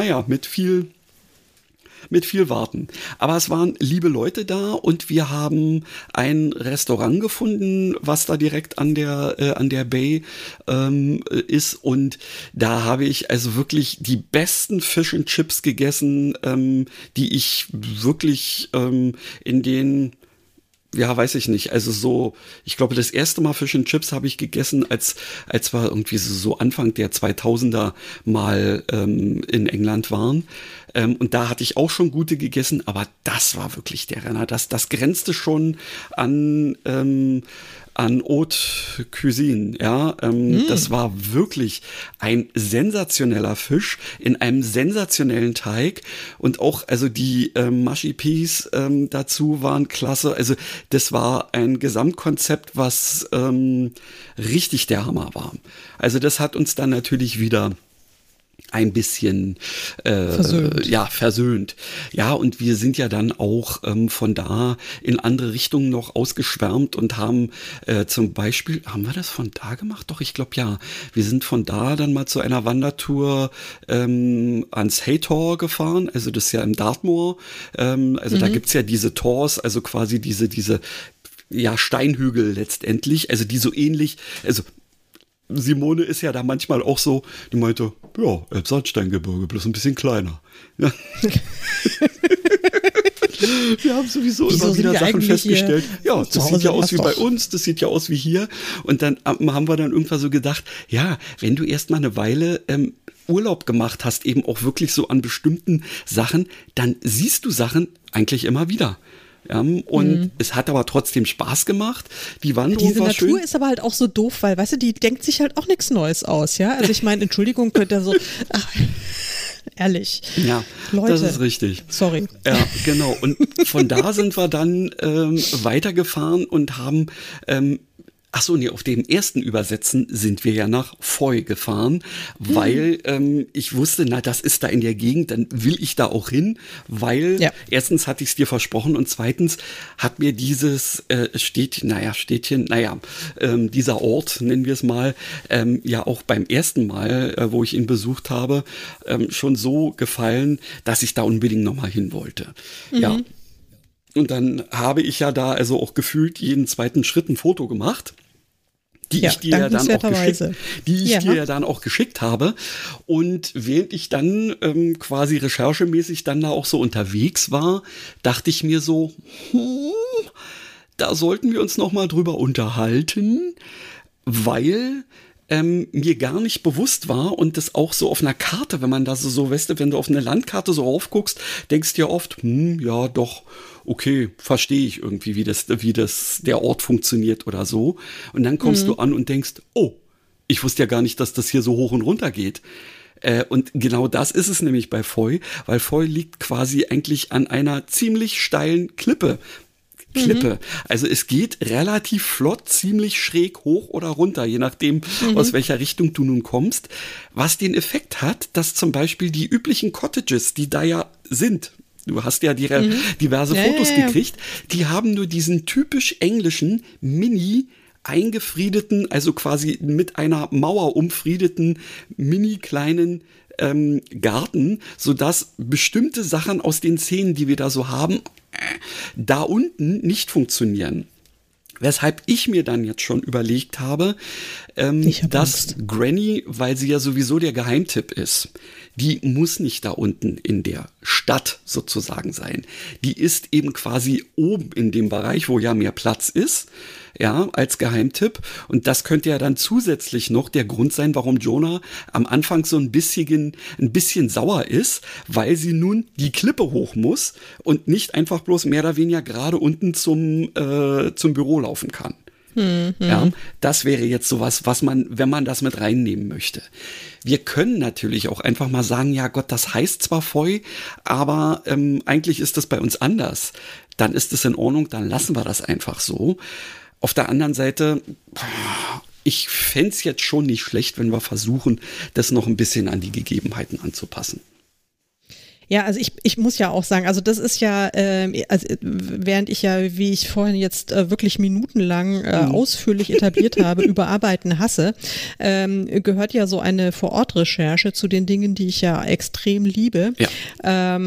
mit viel Warten. Aber es waren liebe Leute da und wir haben ein Restaurant gefunden, was da direkt an der Bay ist und da habe ich also wirklich die besten Fish and Chips gegessen, die ich wirklich in den weiß ich nicht. Also so, ich glaube, das erste Mal Fish and Chips habe ich gegessen, als wir irgendwie so Anfang der 2000er mal in England waren. Und da hatte ich auch schon gute gegessen, aber das war wirklich der Renner. Das grenzte schon an Haute Cuisine, ja. Das war wirklich ein sensationeller Fisch in einem sensationellen Teig und auch, also die Mushy Peas dazu waren klasse. Also das war ein Gesamtkonzept, was richtig der Hammer war. Also das hat uns dann natürlich wieder ein bisschen versöhnt. Ja, und wir sind ja dann auch von da in andere Richtungen noch ausgeschwärmt und haben zum Beispiel, haben wir das von da gemacht? Doch, ich glaube ja. Wir sind von da dann mal zu einer Wandertour ans Haytor gefahren, also das ist ja im Dartmoor. Da gibt's ja diese Tors, also quasi diese Steinhügel letztendlich, also die so ähnlich, also Simone ist ja da manchmal auch so, die meinte, ja, Elbsandsteingebirge, bloß ein bisschen kleiner. Ja. Wir haben sowieso immer wieder Sachen festgestellt. Ja, das sieht ja aus wie bei uns, das sieht ja aus wie hier. Und dann haben wir dann irgendwann so gedacht, ja, wenn du erst mal eine Weile Urlaub gemacht hast, eben auch wirklich so an bestimmten Sachen, dann siehst du Sachen eigentlich immer wieder. Ja, und es hat aber trotzdem Spaß gemacht. Die Wanderung Diese war Natur schön. ist aber halt auch so doof, weil, weißt du, die denkt sich halt auch nichts Neues aus, ja? Also ich meine, Entschuldigung, könnt ihr so, ehrlich. Ja, Leute, das ist richtig. Sorry. Ja, genau. Und von da sind wir dann weitergefahren und haben auf dem ersten Übersetzen sind wir ja nach Foy gefahren, weil ich wusste, das ist da in der Gegend, dann will ich da auch hin, weil erstens hatte ich es dir versprochen und zweitens hat mir dieses dieser Ort, nennen wir es mal, ja auch beim ersten Mal, wo ich ihn besucht habe, schon so gefallen, dass ich da unbedingt nochmal hin wollte. Ja. Und dann habe ich ja da also auch gefühlt jeden zweiten Schritt ein Foto gemacht, die ich dir ja dann auch geschickt habe. Und während ich dann quasi recherchemäßig dann da auch so unterwegs war, dachte ich mir so, da sollten wir uns noch mal drüber unterhalten, weil mir gar nicht bewusst war und das auch so auf einer Karte, wenn man da so weißt du, wenn du auf eine Landkarte so raufguckst, denkst du ja oft, ja doch, okay, verstehe ich irgendwie, wie das der Ort funktioniert oder so. Und dann kommst du an und denkst, oh, ich wusste ja gar nicht, dass das hier so hoch und runter geht. Und genau das ist es nämlich bei Foy, weil Foy liegt quasi eigentlich an einer ziemlich steilen Klippe. Also es geht relativ flott, ziemlich schräg hoch oder runter, je nachdem, aus welcher Richtung du nun kommst. Was den Effekt hat, dass zum Beispiel die üblichen Cottages, die da ja sind, du hast ja diverse Fotos gekriegt, die haben nur diesen typisch englischen Mini eingefriedeten, also quasi mit einer Mauer umfriedeten, mini kleinen Garten, sodass bestimmte Sachen aus den Szenen, die wir da so haben, da unten nicht funktionieren. Weshalb ich mir dann jetzt schon überlegt habe, dass Granny, weil sie ja sowieso der Geheimtipp ist, die muss nicht da unten in der Stadt sozusagen sein. Die ist eben quasi oben in dem Bereich, wo ja mehr Platz ist, ja, als Geheimtipp. Und das könnte ja dann zusätzlich noch der Grund sein, warum Jonah am Anfang so ein bisschen sauer ist, weil sie nun die Klippe hoch muss und nicht einfach bloß mehr oder weniger gerade unten zum Büro laufen kann. Ja, das wäre jetzt sowas, was man, wenn man das mit reinnehmen möchte. Wir können natürlich auch einfach mal sagen, ja Gott, das heißt zwar Foy, aber eigentlich ist das bei uns anders. Dann ist es in Ordnung, dann lassen wir das einfach so. Auf der anderen Seite, ich fände es jetzt schon nicht schlecht, wenn wir versuchen, das noch ein bisschen an die Gegebenheiten anzupassen. Ja, also ich muss ja auch sagen, also das ist ja, während ich ja, wie ich vorhin jetzt wirklich minutenlang ausführlich etabliert habe, Überarbeiten hasse, gehört ja so eine Vor-Ort-Recherche zu den Dingen, die ich ja extrem liebe. Ja.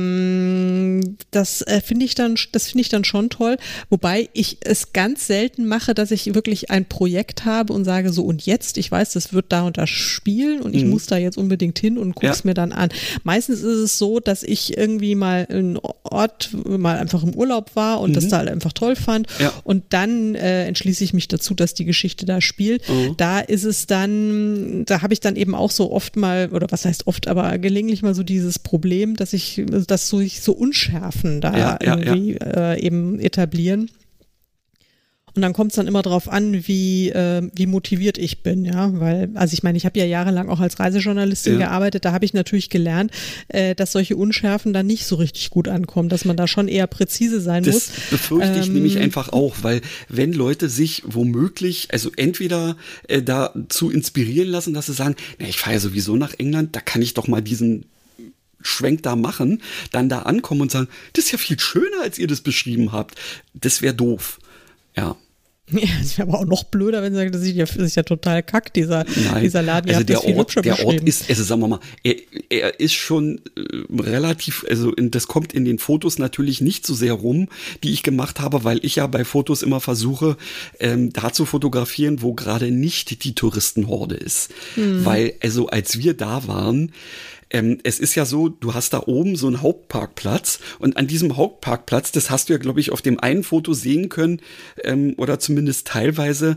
Das finde ich dann schon toll, wobei ich es ganz selten mache, dass ich wirklich ein Projekt habe und sage so, und jetzt, ich weiß, das wird da und da spielen und ich muss da jetzt unbedingt hin und guck's mir dann an. Meistens ist es so, dass ich irgendwie mal einen Ort mal einfach im Urlaub war und das da halt einfach toll fand und dann entschließe ich mich dazu, dass die Geschichte da spielt. Da ist es dann, da habe ich dann eben auch so oft mal, oder was heißt oft, aber gelegentlich mal so dieses Problem, dass sich so Unschärfen da eben etablieren. Und dann kommt es dann immer darauf an, wie motiviert ich bin, ja, weil, also ich meine, ich habe ja jahrelang auch als Reisejournalistin gearbeitet, da habe ich natürlich gelernt, dass solche Unschärfen dann nicht so richtig gut ankommen, dass man da schon eher präzise sein muss. Das befürchte ich nämlich einfach auch, weil wenn Leute sich womöglich, also entweder dazu inspirieren lassen, dass sie sagen, na, ich fahre ja sowieso nach England, da kann ich doch mal diesen Schwenk da machen, dann da ankommen und sagen, das ist ja viel schöner, als ihr das beschrieben habt. Das wäre doof. Ja. Ja, es wäre aber auch noch blöder, wenn sie sagen, das ist ja total kack, dieser Laden. Also der Ort ist, also sagen wir mal, er ist schon relativ, also das kommt in den Fotos natürlich nicht so sehr rum, die ich gemacht habe, weil ich ja bei Fotos immer versuche, da zu fotografieren, wo gerade nicht die Touristenhorde ist. Weil, also als wir da waren, es ist ja so, du hast da oben so einen Hauptparkplatz und an diesem Hauptparkplatz, das hast du ja, glaube ich, auf dem einen Foto sehen können, oder zumindest teilweise,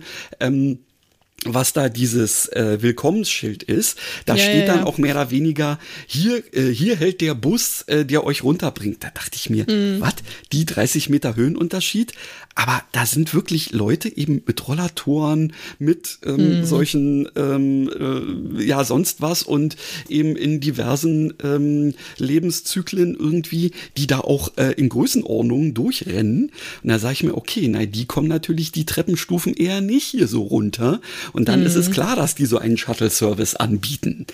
was da dieses Willkommensschild ist, da steht dann auch mehr oder weniger, hier hält der Bus, der euch runterbringt. Da dachte ich mir, was? Die 30 Meter Höhenunterschied? Aber da sind wirklich Leute eben mit Rollatoren, mit solchen, ja, sonst was und eben in diversen Lebenszyklen irgendwie, die da auch in Größenordnungen durchrennen. Und da sage ich mir, okay, nein, die kommen natürlich die Treppenstufen eher nicht hier so runter. Und dann ist es klar, dass die so einen Shuttle-Service anbieten.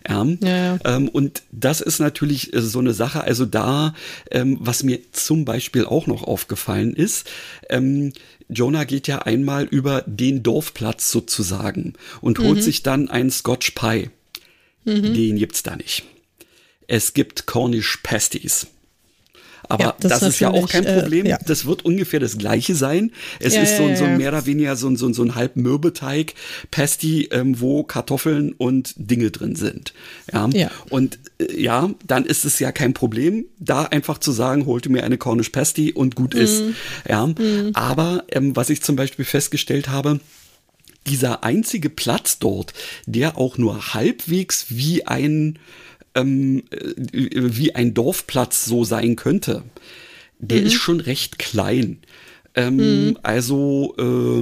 Und das ist natürlich so eine Sache, also da, was mir zum Beispiel auch noch aufgefallen ist, Jonah geht ja einmal über den Dorfplatz sozusagen und holt sich dann einen Scotch Pie. Den gibt's da nicht. Es gibt Cornish Pasties. Aber das ist ja auch kein Problem. Das wird ungefähr das Gleiche sein. Es ist so ein mehr oder weniger so ein halb Mürbeteig Pasty, wo Kartoffeln und Dinge drin sind. Und dann ist es ja kein Problem, da einfach zu sagen, holte mir eine Cornish Pasty und gut ist. Aber was ich zum Beispiel festgestellt habe, dieser einzige Platz dort, der auch nur halbwegs wie ein Dorfplatz so sein könnte, der ist schon recht klein. Also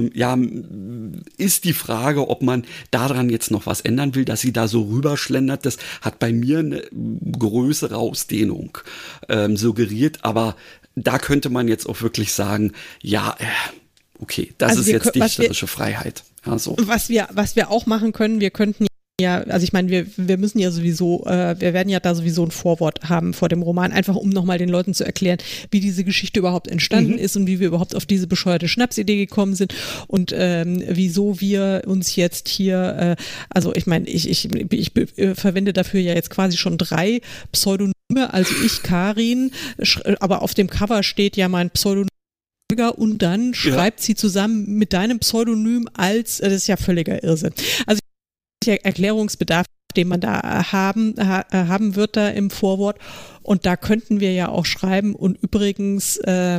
ist die Frage, ob man daran jetzt noch was ändern will, dass sie da so rüberschlendert. Das hat bei mir eine größere Ausdehnung suggeriert, aber da könnte man jetzt auch wirklich sagen, okay, das ist jetzt dichterische Freiheit. Also. Was wir auch machen können, wir könnten also ich meine, wir müssen ja sowieso, wir werden ja da sowieso ein Vorwort haben vor dem Roman, einfach um nochmal den Leuten zu erklären, wie diese Geschichte überhaupt entstanden ist und wie wir überhaupt auf diese bescheuerte Schnapsidee gekommen sind und wieso wir uns jetzt hier, also ich meine, ich verwende dafür ja jetzt quasi schon 3 Pseudonyme, also ich, Karin, aber auf dem Cover steht ja mein Pseudonym und dann schreibt sie zusammen mit deinem Pseudonym das ist ja völliger Irrsinn. Also Erklärungsbedarf, den man da haben wird da im Vorwort. Und da könnten wir ja auch schreiben. Und übrigens,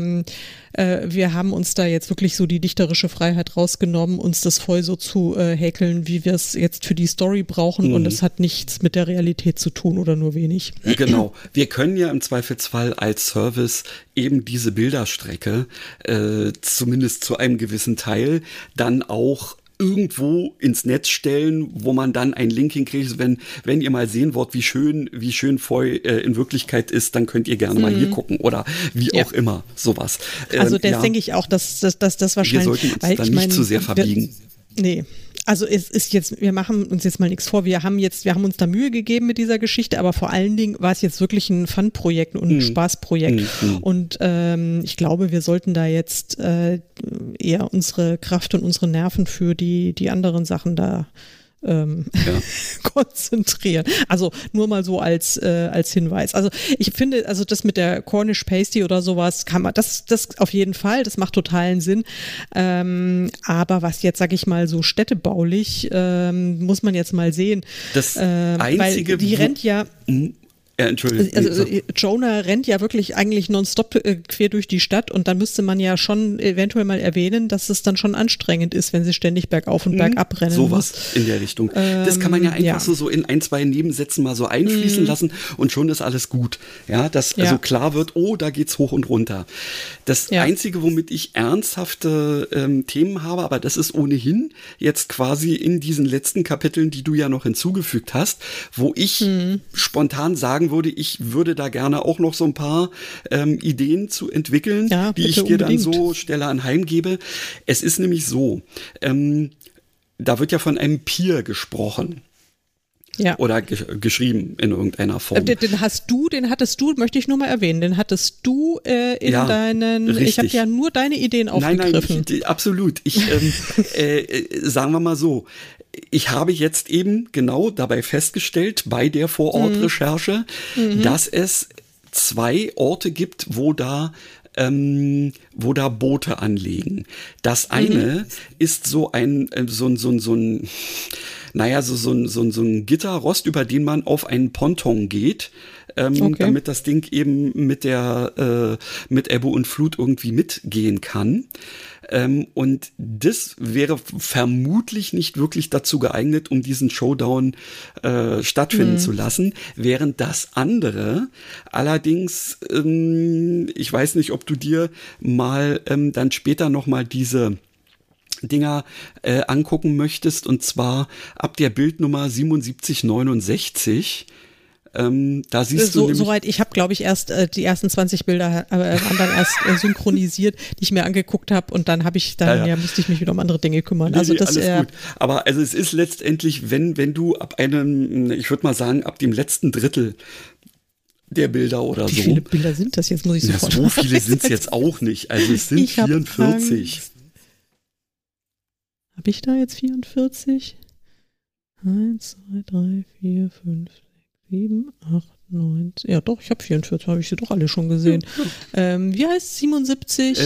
wir haben uns da jetzt wirklich so die dichterische Freiheit rausgenommen, uns das voll so zu häkeln, wie wir es jetzt für die Story brauchen. Und es hat nichts mit der Realität zu tun oder nur wenig. Genau. Wir können ja im Zweifelsfall als Service eben diese Bilderstrecke, zumindest zu einem gewissen Teil, dann auch irgendwo ins Netz stellen, wo man dann einen Link hinkriegt. Wenn ihr mal sehen wollt, wie schön Foy in Wirklichkeit ist, dann könnt ihr gerne mal hier gucken oder wie auch immer, sowas. Also das denke ich auch, dass das wahrscheinlich... Wir sollten uns dann nicht zu sehr verbiegen. Nee. Also es ist jetzt, wir machen uns jetzt mal nichts vor, wir haben uns da Mühe gegeben mit dieser Geschichte, aber vor allen Dingen war es jetzt wirklich ein Fun-Projekt und ein Spaßprojekt. Und ich glaube, wir sollten da jetzt eher unsere Kraft und unsere Nerven für die anderen Sachen da konzentrieren. Also nur mal so als Hinweis. Also ich finde, also das mit der Cornish Pasty oder sowas kann man, das auf jeden Fall, das macht totalen Sinn. Aber was jetzt, sag ich mal, so städtebaulich, muss man jetzt mal sehen. Das Einzige, weil die rennt ja. Entschuldigung. Also Jonah rennt ja wirklich eigentlich nonstop quer durch die Stadt und dann müsste man ja schon eventuell mal erwähnen, dass es dann schon anstrengend ist, wenn sie ständig bergauf und bergab rennen. Sowas in der Richtung. Das kann man ja einfach so in 1, 2 Nebensätzen mal so einfließen lassen und schon ist alles gut. Ja, dass also klar wird, oh, da geht's hoch und runter. Das Einzige, womit ich ernsthafte Themen habe, aber das ist ohnehin jetzt quasi in diesen letzten Kapiteln, die du ja noch hinzugefügt hast, wo ich spontan sagen würde, ich würde da gerne auch noch so ein paar Ideen zu entwickeln, die ich dir dann so Stelle anheimgebe. Es ist nämlich so, da wird ja von einem Pier gesprochen. Ja. Oder geschrieben in irgendeiner Form. Den hattest du, möchte ich nur mal erwähnen, den hattest du in deinen, richtig. Ich habe ja nur deine Ideen aufgegriffen. Nein, absolut. Sagen wir mal so, ich habe jetzt eben genau dabei festgestellt, bei der Vorortrecherche, dass es 2 Orte gibt, wo da Boote anlegen. Das eine ist so ein Gitterrost, über den man auf einen Ponton geht, damit das Ding eben mit Ebbe und Flut irgendwie mitgehen kann. Und das wäre vermutlich nicht wirklich dazu geeignet, um diesen Showdown stattfinden zu lassen, während das andere allerdings, ich weiß nicht, ob du dir mal dann später nochmal diese Dinger angucken möchtest, und zwar ab der Bildnummer 7769. Da siehst du soweit, ich habe, glaube ich, erst die ersten 20 Bilder waren dann erst synchronisiert, die ich mir angeguckt habe, und dann musste ich mich wieder um andere Dinge kümmern. Nee, also das alles gut. Aber also es ist letztendlich, wenn du ab einem, ich würde mal sagen, ab dem letzten Drittel der Bilder oder so. Wie viele Bilder sind das jetzt, muss ich sofort so viele sind es jetzt auch nicht. Also es sind 44. Habe ich da jetzt 44? 1, 2, 3, 4, 5, 7, 8, 9, ja doch, ich habe 44, habe ich sie doch alle schon gesehen. Wie heißt 77?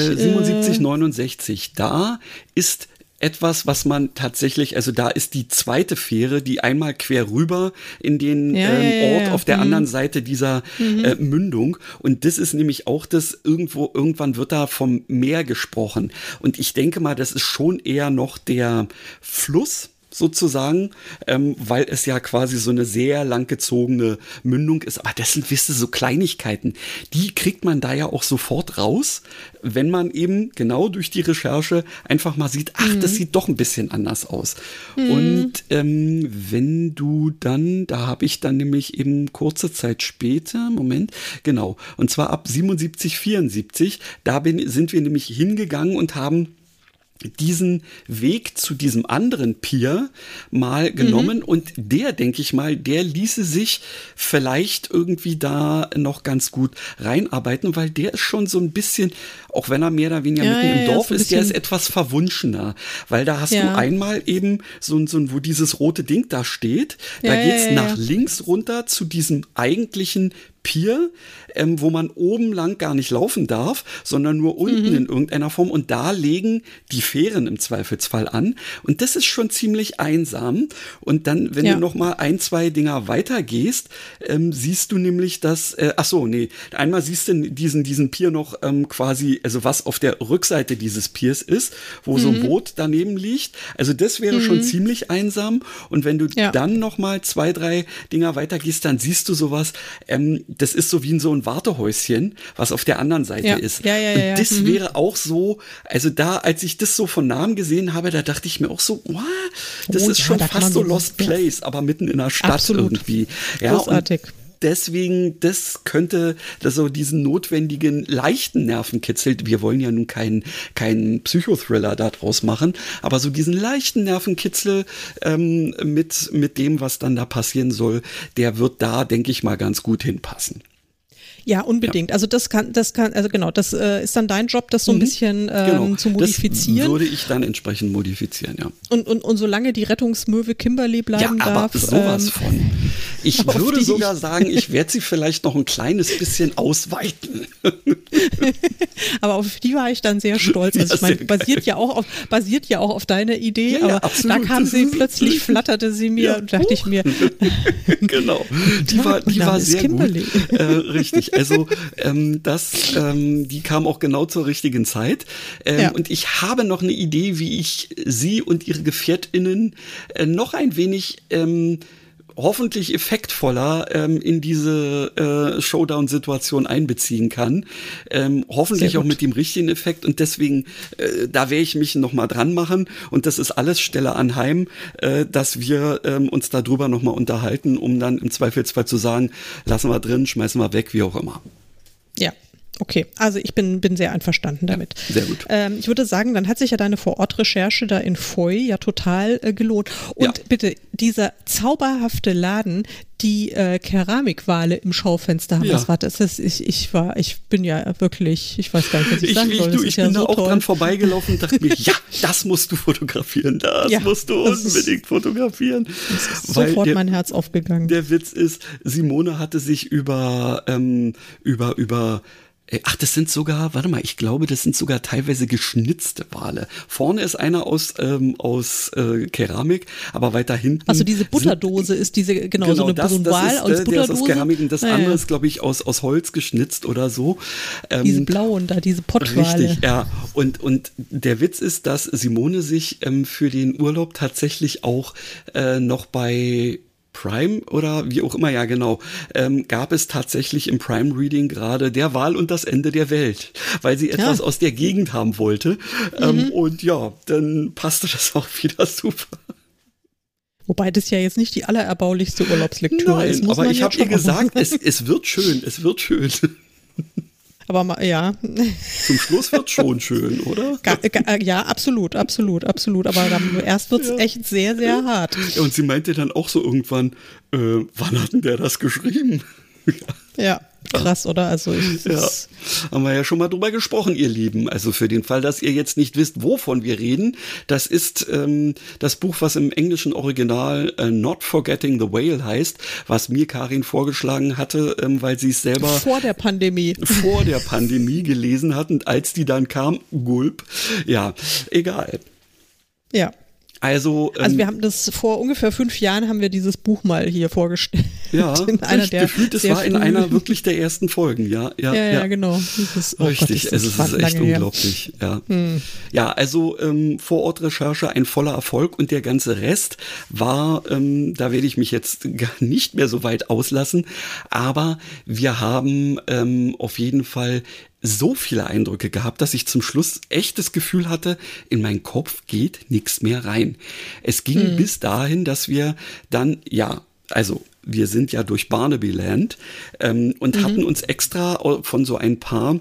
7769, da ist etwas, was man tatsächlich, also da ist die zweite Fähre, die einmal quer rüber in den Ort auf der anderen Seite dieser Mündung, und das ist nämlich auch das, irgendwann wird da vom Meer gesprochen, und ich denke mal, das ist schon eher noch der Fluss, sozusagen, weil es ja quasi so eine sehr langgezogene Mündung ist. Aber das sind, wisst ihr, so Kleinigkeiten, die kriegt man da ja auch sofort raus, wenn man eben genau durch die Recherche einfach mal sieht, ach, das sieht doch ein bisschen anders aus. Und wenn du dann, da habe ich dann nämlich eben kurze Zeit später, genau, und zwar ab 77, 74, sind wir nämlich hingegangen und haben diesen Weg zu diesem anderen Pier mal genommen, und der, denke ich mal, der ließe sich vielleicht irgendwie da noch ganz gut reinarbeiten, weil der ist schon so ein bisschen, auch wenn er mehr oder weniger mitten im Dorf ist, der ist etwas verwunschener, weil da hast du einmal eben so wo dieses rote Ding da steht, da geht's nach links runter zu diesem eigentlichen Pier, wo man oben lang gar nicht laufen darf, sondern nur unten in irgendeiner Form, und da legen die Fähren im Zweifelsfall an, und das ist schon ziemlich einsam. Und dann, wenn du noch mal 1, 2 Dinger weiter gehst, siehst du nämlich, dass, einmal siehst du diesen Pier noch quasi, also was auf der Rückseite dieses Piers ist, wo so ein Boot daneben liegt, also das wäre schon ziemlich einsam, und wenn du dann noch mal 2, 3 Dinger weiter gehst, dann siehst du sowas, das ist so wie in so ein Wartehäuschen, was auf der anderen Seite ist. Und das wäre auch so, also da, als ich das so von Namen gesehen habe, da dachte ich mir auch so, wow, das ist schon fast so Lost Place, aber mitten in der Stadt irgendwie. Ja, großartig. Deswegen, das könnte so diesen notwendigen leichten Nervenkitzel, wir wollen ja nun keinen Psychothriller daraus machen, aber so diesen leichten Nervenkitzel mit dem, was dann da passieren soll, der wird da, denke ich mal, ganz gut hinpassen. Ja, unbedingt. Ja. Also das ist dann dein Job, das so ein bisschen zu modifizieren. Das würde ich dann entsprechend modifizieren, ja. Und solange die Rettungsmöwe Kimberly bleiben darf. Ja, aber sowas von. Ich würde sogar sagen, ich werde sie vielleicht noch ein kleines bisschen ausweiten. Aber auf die war ich dann sehr stolz. Also ich meine, basiert ja auch auf deiner Idee, aber absolut. Da kam sie plötzlich, flatterte sie mir und dachte ich mir. Genau, die war sehr Kimberly. Gut. Richtig, also die kam auch genau zur richtigen Zeit. Und ich habe noch eine Idee, wie ich sie und ihre GefährtInnen noch ein wenig hoffentlich effektvoller in diese Showdown-Situation einbeziehen kann. Hoffentlich auch mit dem richtigen Effekt und deswegen, da werde ich mich noch mal dran machen und das ist alles Stelle anheim, dass wir uns darüber noch mal unterhalten, um dann im Zweifelsfall zu sagen, lassen wir drin, schmeißen wir weg, wie auch immer. Ja. Okay, also ich bin sehr einverstanden damit. Ja, sehr gut. Ich würde sagen, dann hat sich ja deine Vorortrecherche da in Foy ja total gelohnt. Und bitte, dieser zauberhafte Laden, die Keramikwale im Schaufenster haben, was war das? Ich bin ja wirklich, ich weiß gar nicht, was ich sagen soll. Ich bin da auch dran vorbeigelaufen und dachte mir, ja, das musst du fotografieren, musst du unbedingt fotografieren. Das ist sofort mein Herz aufgegangen. Der Witz ist, Simone hatte sich über das sind sogar, ich glaube, das sind sogar teilweise geschnitzte Wale. Vorne ist einer aus Keramik, aber weiter hinten. Also diese Butterdose ist so ein Wal aus Butterdose. Der ist aus Keramik und das andere ist, glaube ich, aus Holz geschnitzt oder so. Diese blauen da, diese Pottwale. Richtig, ja. Und der Witz ist, dass Simone sich für den Urlaub tatsächlich auch noch bei Prime oder wie auch immer, ja genau, gab es tatsächlich im Prime Reading gerade Der Wal und das Ende der Welt, weil sie etwas aus der Gegend haben wollte. Und ja, dann passte das auch wieder super. Wobei das ja jetzt nicht die allererbaulichste Urlaubslektüre ist. Nein, aber ich habe ihr gesagt, es wird schön. Aber ja. Zum Schluss wird schon schön, oder? Ja, absolut. Aber erst wird es echt sehr, sehr hart. Und sie meinte dann auch so irgendwann, wann hat denn der das geschrieben? Ja, krass, oder? Also haben wir ja schon mal drüber gesprochen, ihr Lieben. Also für den Fall, dass ihr jetzt nicht wisst, wovon wir reden, das ist das Buch, was im englischen Original Not Forgetting the Whale heißt, was mir Karin vorgeschlagen hatte, weil sie es selber vor der Pandemie gelesen hat und als die dann kam, gulp. Ja, egal. Ja. Also wir haben das vor ungefähr 5 Jahren haben wir dieses Buch mal hier vorgestellt. Ja, gefühlt, es war in einer wirklich der ersten Folgen, ja. Ja, genau. Richtig, es ist echt unglaublich, ja. Ja, also Vorortrecherche, ein voller Erfolg und der ganze Rest war, da werde ich mich jetzt gar nicht mehr so weit auslassen, aber wir haben auf jeden Fall so viele Eindrücke gehabt, dass ich zum Schluss echt das Gefühl hatte, in meinen Kopf geht nichts mehr rein. Es ging bis dahin, dass wir dann, wir sind ja durch Barnabyland und hatten uns extra von so ein paar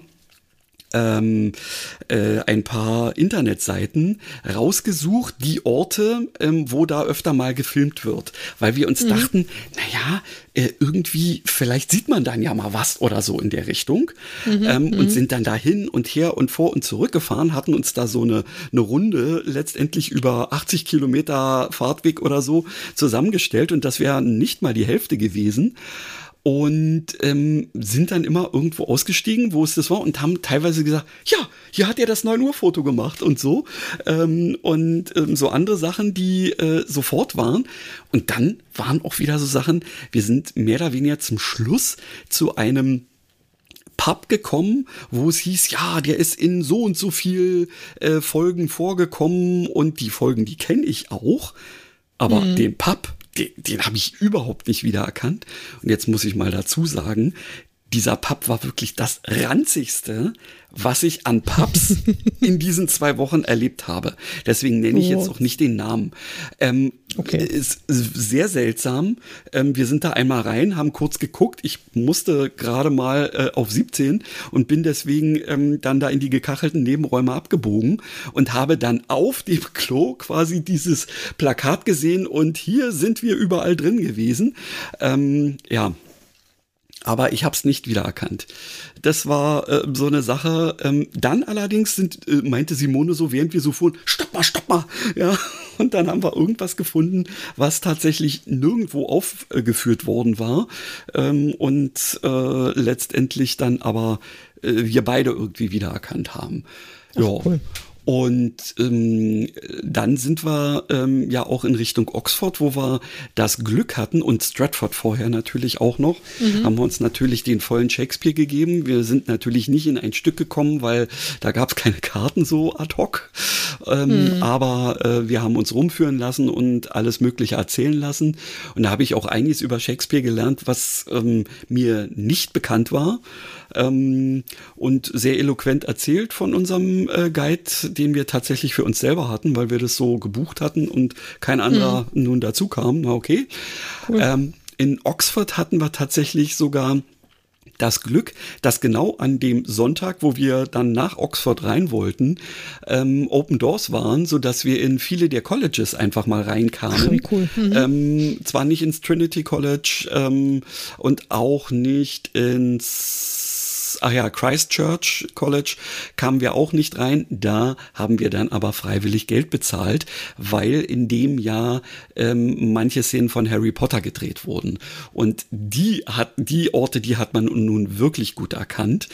Internetseiten rausgesucht, die Orte, wo da öfter mal gefilmt wird, weil wir uns dachten, irgendwie, vielleicht sieht man dann ja mal was oder so in der Richtung und sind dann da hin und her und vor und zurück gefahren, hatten uns da so eine Runde letztendlich über 80 Kilometer Fahrtweg oder so zusammengestellt und das wäre nicht mal die Hälfte gewesen. Und sind dann immer irgendwo ausgestiegen, wo es das war und haben teilweise gesagt, ja, hier hat er das 9 Uhr Foto gemacht und so. So andere Sachen, die sofort waren. Und dann waren auch wieder so Sachen, wir sind mehr oder weniger zum Schluss zu einem Pub gekommen, wo es hieß, ja, der ist in so und so viel Folgen vorgekommen und die Folgen, die kenne ich auch. Aber den Pub, den habe ich überhaupt nicht wiedererkannt. Und jetzt muss ich mal dazu sagen, dieser Pub war wirklich das Ranzigste, was ich an Pubs in diesen 2 Wochen erlebt habe. Deswegen nenne ich jetzt auch nicht den Namen. Ist sehr seltsam. Wir sind da einmal rein, haben kurz geguckt. Ich musste gerade mal auf 17 und bin deswegen dann da in die gekachelten Nebenräume abgebogen und habe dann auf dem Klo quasi dieses Plakat gesehen und hier sind wir überall drin gewesen. Aber ich habe es nicht wiedererkannt. Das war so eine Sache. Dann allerdings meinte Simone so, während wir so fuhren, stopp mal. Ja. Und dann haben wir irgendwas gefunden, was tatsächlich nirgendwo aufgeführt worden war. Und letztendlich dann aber wir beide irgendwie wiedererkannt haben. Ach, ja, cool. Und dann sind wir ja auch in Richtung Oxford, wo wir das Glück hatten und Stratford vorher natürlich auch noch, haben wir uns natürlich den vollen Shakespeare gegeben. Wir sind natürlich nicht in ein Stück gekommen, weil da gab es keine Karten so ad hoc. Aber wir haben uns rumführen lassen und alles Mögliche erzählen lassen. Und da habe ich auch einiges über Shakespeare gelernt, was mir nicht bekannt war. Und sehr eloquent erzählt von unserem Guide, den wir tatsächlich für uns selber hatten, weil wir das so gebucht hatten und kein anderer nun dazu kam. Na okay. Cool. In Oxford hatten wir tatsächlich sogar das Glück, dass genau an dem Sonntag, wo wir dann nach Oxford rein wollten, Open Doors waren, so dass wir in viele der Colleges einfach mal reinkamen. Ach, wie cool. Zwar nicht ins Trinity College und auch nicht ins Christ Church College kamen wir auch nicht rein. Da haben wir dann aber freiwillig Geld bezahlt, weil in dem Jahr manche Szenen von Harry Potter gedreht wurden. Und die Orte, die hat man nun wirklich gut erkannt.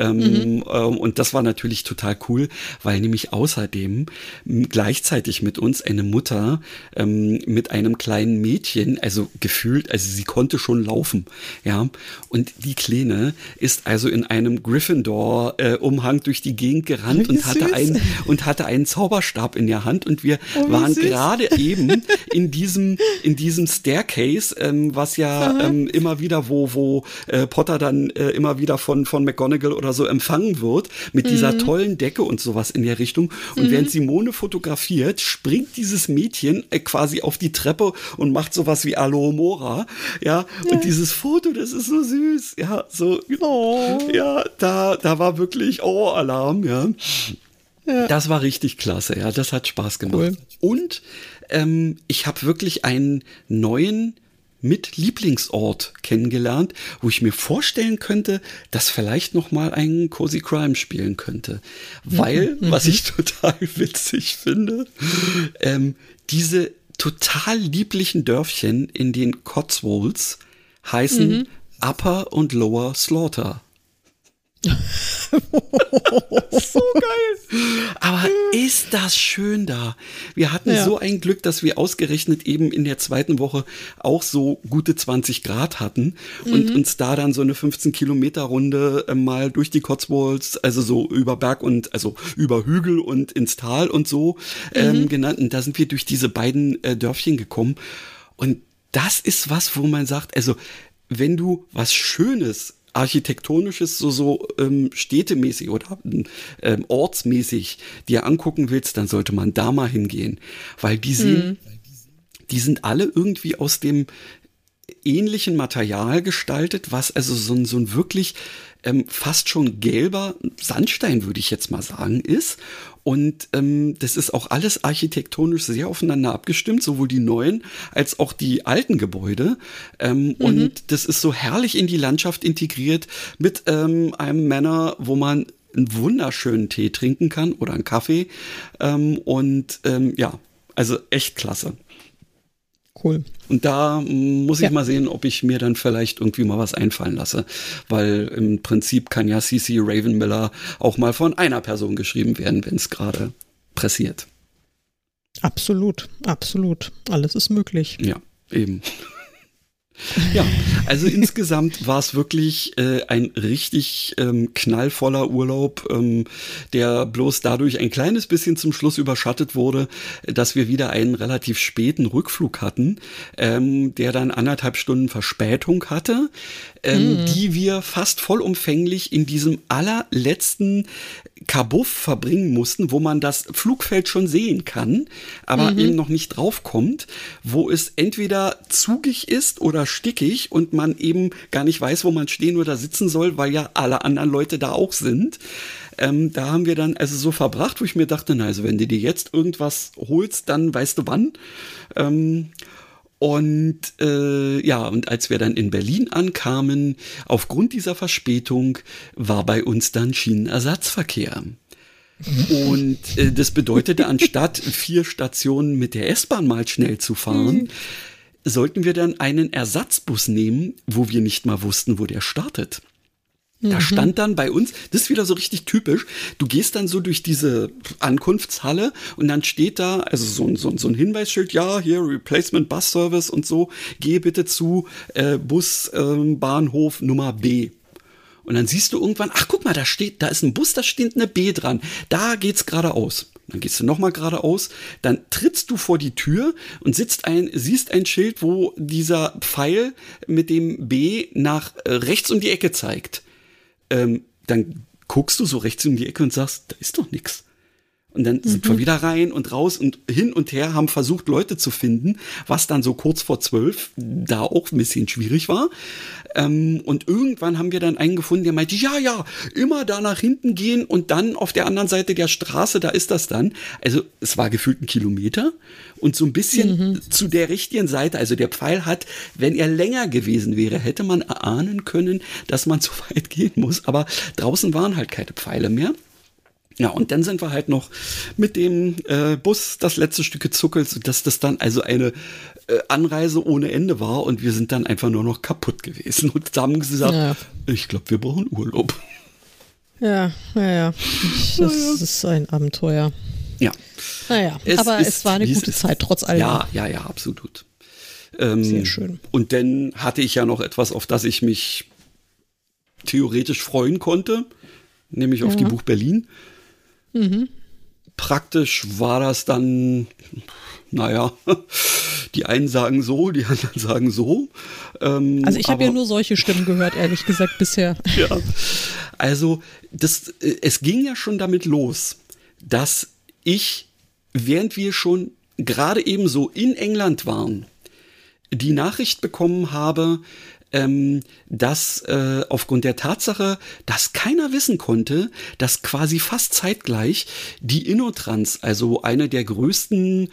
Und das war natürlich total cool, weil nämlich außerdem gleichzeitig mit uns eine Mutter mit einem kleinen Mädchen, also gefühlt, also sie konnte schon laufen, ja. Und die Kleine ist also in einem Gryffindor-Umhang durch die Gegend gerannt und hatte einen Zauberstab in der Hand und wir waren gerade eben in diesem Staircase, was ja immer wieder, wo Potter dann immer wieder von McGonagall oder so empfangen wird, mit dieser tollen Decke und sowas in der Richtung. Und während Simone fotografiert, springt dieses Mädchen quasi auf die Treppe und macht sowas wie Alohomora, ja. Und dieses Foto, das ist so süß, ja, so, ja, da war wirklich Alarm, ja. Das war richtig klasse, ja, das hat Spaß gemacht. Cool. Und ich habe wirklich einen neuen mit Lieblingsort kennengelernt, wo ich mir vorstellen könnte, dass vielleicht noch mal ein Cozy Crime spielen könnte. Weil, was ich total witzig finde, diese total lieblichen Dörfchen in den Cotswolds heißen Upper und Lower Slaughter. So geil. Aber ist das schön da. Wir hatten so ein Glück, dass wir ausgerechnet eben in der zweiten Woche auch so gute 20 Grad hatten und uns da dann so eine 15-Kilometer-Runde mal durch die Cotswolds, also so über Berg und also über Hügel und ins Tal und so genannt. Und da sind wir durch diese beiden Dörfchen gekommen. Und das ist was, wo man sagt, also wenn du was Schönes, Architektonisches, so städtemäßig oder ortsmäßig dir angucken willst, dann sollte man da mal hingehen. Weil die sind alle irgendwie aus dem ähnlichen Material gestaltet, was also so ein wirklich fast schon gelber Sandstein, würde ich jetzt mal sagen, ist. Und das ist auch alles architektonisch sehr aufeinander abgestimmt, sowohl die neuen als auch die alten Gebäude. Und das ist so herrlich in die Landschaft integriert mit einem Manor, wo man einen wunderschönen Tee trinken kann oder einen Kaffee. Ja, also echt klasse. Cool. Und da muss ich mal sehen, ob ich mir dann vielleicht irgendwie mal was einfallen lasse. Weil im Prinzip kann ja C.C. Ravenmiller auch mal von einer Person geschrieben werden, wenn es gerade pressiert. Absolut, absolut. Alles ist möglich. Ja, eben. Ja, also insgesamt war es wirklich ein richtig knallvoller Urlaub, der bloß dadurch ein kleines bisschen zum Schluss überschattet wurde, dass wir wieder einen relativ späten Rückflug hatten, der dann 1,5 Stunden Verspätung hatte, die wir fast vollumfänglich in diesem allerletzten Kabuff verbringen mussten, wo man das Flugfeld schon sehen kann, aber eben noch nicht draufkommt, wo es entweder zugig ist oder stickig und man eben gar nicht weiß, wo man stehen oder sitzen soll, weil ja alle anderen Leute da auch sind. Da haben wir dann also so verbracht, wo ich mir dachte, na, also wenn du dir jetzt irgendwas holst, dann weißt du wann. Und als wir dann in Berlin ankamen, aufgrund dieser Verspätung war bei uns dann Schienenersatzverkehr. Und das bedeutete, anstatt 4 Stationen mit der S-Bahn mal schnell zu fahren, sollten wir dann einen Ersatzbus nehmen, wo wir nicht mal wussten, wo der startet. Da stand dann bei uns, das ist wieder so richtig typisch, du gehst dann so durch diese Ankunftshalle und dann steht da, also so ein Hinweisschild, ja, hier Replacement Bus Service und so, gehe bitte zu Bahnhof Nummer B. Und dann siehst du irgendwann, ach guck mal, da ist ein Bus, da steht eine B dran, da geht's geradeaus. Dann gehst du nochmal geradeaus, dann trittst du vor die Tür und siehst ein Schild, wo dieser Pfeil mit dem B nach rechts um die Ecke zeigt. Dann guckst du so rechts um die Ecke und sagst, da ist doch nichts. Und dann sind wir wieder rein und raus und hin und her, haben versucht, Leute zu finden, was dann so kurz vor 12 da auch ein bisschen schwierig war. Und irgendwann haben wir dann einen gefunden, der meinte, ja, immer da nach hinten gehen und dann auf der anderen Seite der Straße, da ist das dann. Also es war gefühlt 1 Kilometer und so ein bisschen zu der richtigen Seite. Also der Pfeil hat, wenn er länger gewesen wäre, hätte man erahnen können, dass man so weit gehen muss. Aber draußen waren halt keine Pfeile mehr. Ja, und dann sind wir halt noch mit dem Bus das letzte Stück gezuckelt, sodass das dann also eine Anreise ohne Ende war und wir sind dann einfach nur noch kaputt gewesen und haben gesagt, ich glaube, wir brauchen Urlaub. Ja. Das ist ein Abenteuer. Ja. Naja, aber es war eine gute Zeit, trotz allem. Ja, absolut. Sehr schön. Und dann hatte ich ja noch etwas, auf das ich mich theoretisch freuen konnte, nämlich auf die Buch Berlin. Praktisch war das dann, naja, die einen sagen so, die anderen sagen so. Also ich habe ja nur solche Stimmen gehört, ehrlich gesagt, bisher. Ja, also es ging ja schon damit los, dass ich, während wir schon gerade eben so in England waren, die Nachricht bekommen habe, dass aufgrund der Tatsache, dass keiner wissen konnte, dass quasi fast zeitgleich die Innotrans, also eine der größten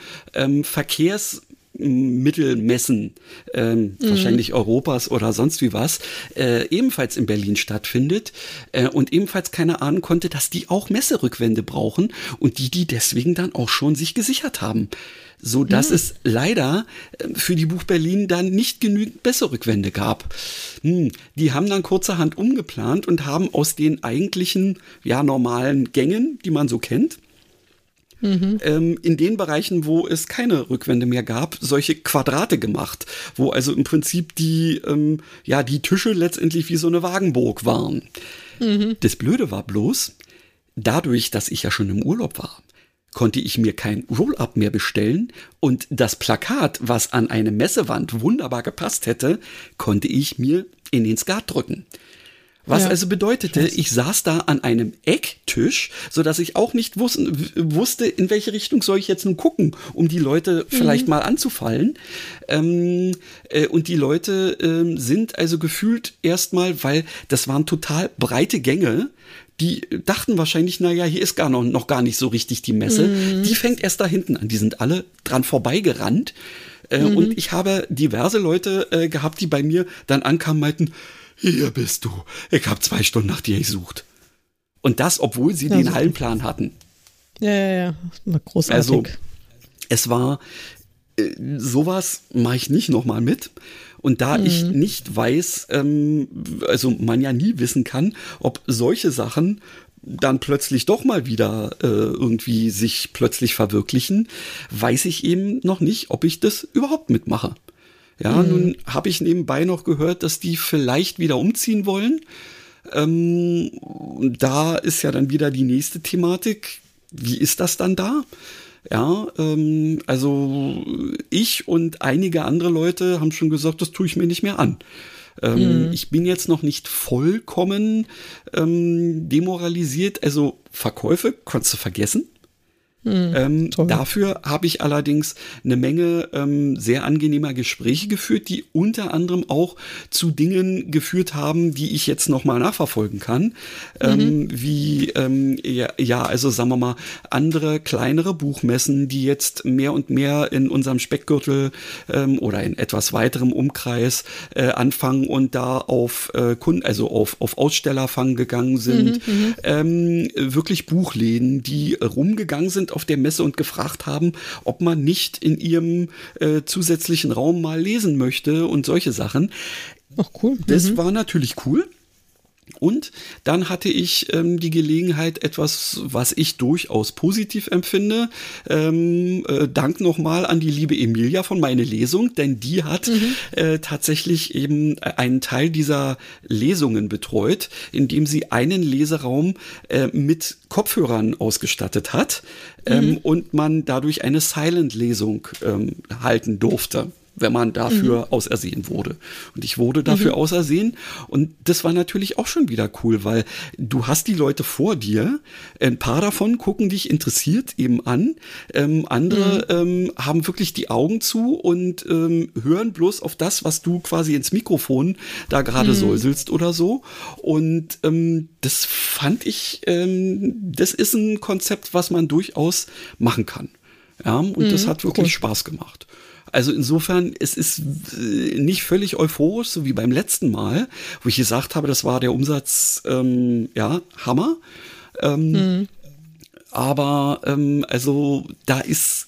Verkehrsmittelmessen, wahrscheinlich Europas oder sonst wie was, ebenfalls in Berlin stattfindet und ebenfalls keiner ahnen konnte, dass die auch Messerückwände brauchen und die deswegen dann auch schon sich gesichert haben. So dass es leider für die Buch Berlin dann nicht genügend Messerückwände gab. Die haben dann kurzerhand umgeplant und haben aus den eigentlichen, normalen Gängen, die man so kennt, in den Bereichen, wo es keine Rückwände mehr gab, solche Quadrate gemacht, wo also im Prinzip die Tische letztendlich wie so eine Wagenburg waren. Das Blöde war bloß, dadurch, dass ich ja schon im Urlaub war, konnte ich mir kein Roll-Up mehr bestellen und das Plakat, was an eine Messewand wunderbar gepasst hätte, konnte ich mir in den Skat drücken. Was also bedeutete, ich saß da an einem Ecktisch, so dass ich auch nicht wusste, in welche Richtung soll ich jetzt nun gucken, um die Leute vielleicht mal anzufallen. Und die Leute sind also gefühlt erstmal, weil das waren total breite Gänge, die dachten wahrscheinlich, naja, hier ist noch gar nicht so richtig die Messe. Die fängt erst da hinten an. Die sind alle dran vorbeigerannt. Und ich habe diverse Leute gehabt, die bei mir dann ankamen und meinten, hier bist du. Ich habe 2 Stunden nach dir gesucht. Und das, obwohl sie den Hallenplan hatten. Ja. Großartig. Also, es war, sowas mache ich nicht nochmal mit. Und da ich nicht weiß, also man ja nie wissen kann, ob solche Sachen dann plötzlich doch mal wieder irgendwie sich plötzlich verwirklichen, weiß ich eben noch nicht, ob ich das überhaupt mitmache. Ja, nun habe ich nebenbei noch gehört, dass die vielleicht wieder umziehen wollen. Da ist ja dann wieder die nächste Thematik. Wie ist das dann da? Ja, also ich und einige andere Leute haben schon gesagt, das tue ich mir nicht mehr an. Ich bin jetzt noch nicht vollkommen demoralisiert. Also Verkäufe konntest du vergessen. Dafür habe ich allerdings eine Menge sehr angenehmer Gespräche geführt, die unter anderem auch zu Dingen geführt haben, die ich jetzt nochmal nachverfolgen kann. Also sagen wir mal, andere kleinere Buchmessen, die jetzt mehr und mehr in unserem Speckgürtel oder in etwas weiterem Umkreis anfangen und da auf Kunden, also auf Ausstellerfang gegangen sind. Wirklich Buchläden, die rumgegangen sind auf der Messe und gefragt haben, ob man nicht in ihrem zusätzlichen Raum mal lesen möchte und solche Sachen. Ach cool. Das war natürlich cool. Und dann hatte ich die Gelegenheit, etwas, was ich durchaus positiv empfinde, Dank nochmal an die liebe Emilia von Meine Lesung, denn die hat tatsächlich eben einen Teil dieser Lesungen betreut, indem sie einen Leseraum mit Kopfhörern ausgestattet hat und man dadurch eine Silent-Lesung halten durfte, wenn man dafür ausersehen wurde. Und ich wurde dafür ausersehen. Und das war natürlich auch schon wieder cool, weil du hast die Leute vor dir, ein paar davon gucken dich interessiert eben an, andere haben wirklich die Augen zu und hören bloß auf das, was du quasi ins Mikrofon da gerade säuselst oder so. Und das fand ich, das ist ein Konzept, was man durchaus machen kann. Ja, und das hat wirklich Spaß gemacht. Also insofern, es ist nicht völlig euphorisch, so wie beim letzten Mal, wo ich gesagt habe, das war der Umsatz, Hammer. Aber also da ist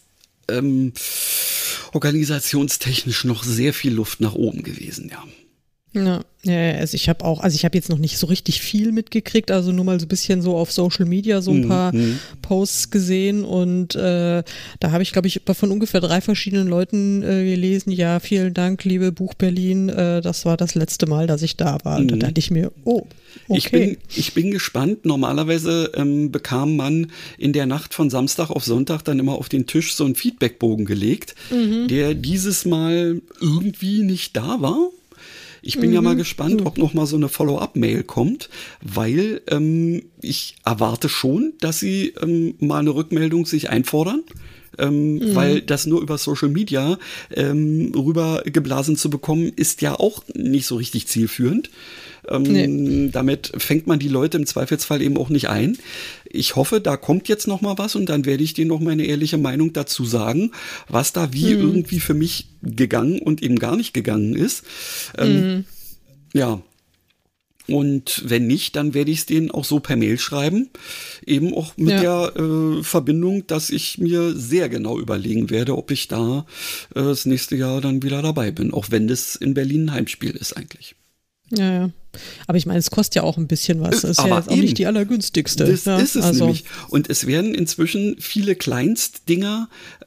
organisationstechnisch noch sehr viel Luft nach oben gewesen, ja. Ja, also ich habe jetzt noch nicht so richtig viel mitgekriegt, also nur mal so ein bisschen so auf Social Media so ein paar Posts gesehen und da habe ich, glaube ich, von ungefähr 3 verschiedenen Leuten gelesen, ja, vielen Dank, liebe Buch Berlin, das war das letzte Mal, dass ich da war. Und da dachte ich mir, oh, okay. Ich bin gespannt. Normalerweise bekam man in der Nacht von Samstag auf Sonntag dann immer auf den Tisch so einen Feedbackbogen gelegt, der dieses Mal irgendwie nicht da war. Ich bin ja mal gespannt, ob noch mal so eine Follow-up-Mail kommt, weil ich erwarte schon, dass sie mal eine Rückmeldung sich einfordern, weil das nur über Social Media rübergeblasen zu bekommen, ist ja auch nicht so richtig zielführend. Damit fängt man die Leute im Zweifelsfall eben auch nicht ein. Ich hoffe, da kommt jetzt noch mal was und dann werde ich dir noch meine ehrliche Meinung dazu sagen, was da wie irgendwie für mich gegangen und eben gar nicht gegangen ist. Ja. Und wenn nicht, dann werde ich es denen auch so per Mail schreiben. Eben auch mit der Verbindung, dass ich mir sehr genau überlegen werde, ob ich da das nächste Jahr dann wieder dabei bin. Auch wenn das in Berlin ein Heimspiel ist eigentlich. Ja. Aber ich meine, es kostet ja auch ein bisschen was. Das ist ja jetzt auch nicht die allergünstigste. Das ist es nämlich. Und es werden inzwischen viele Kleinstdinger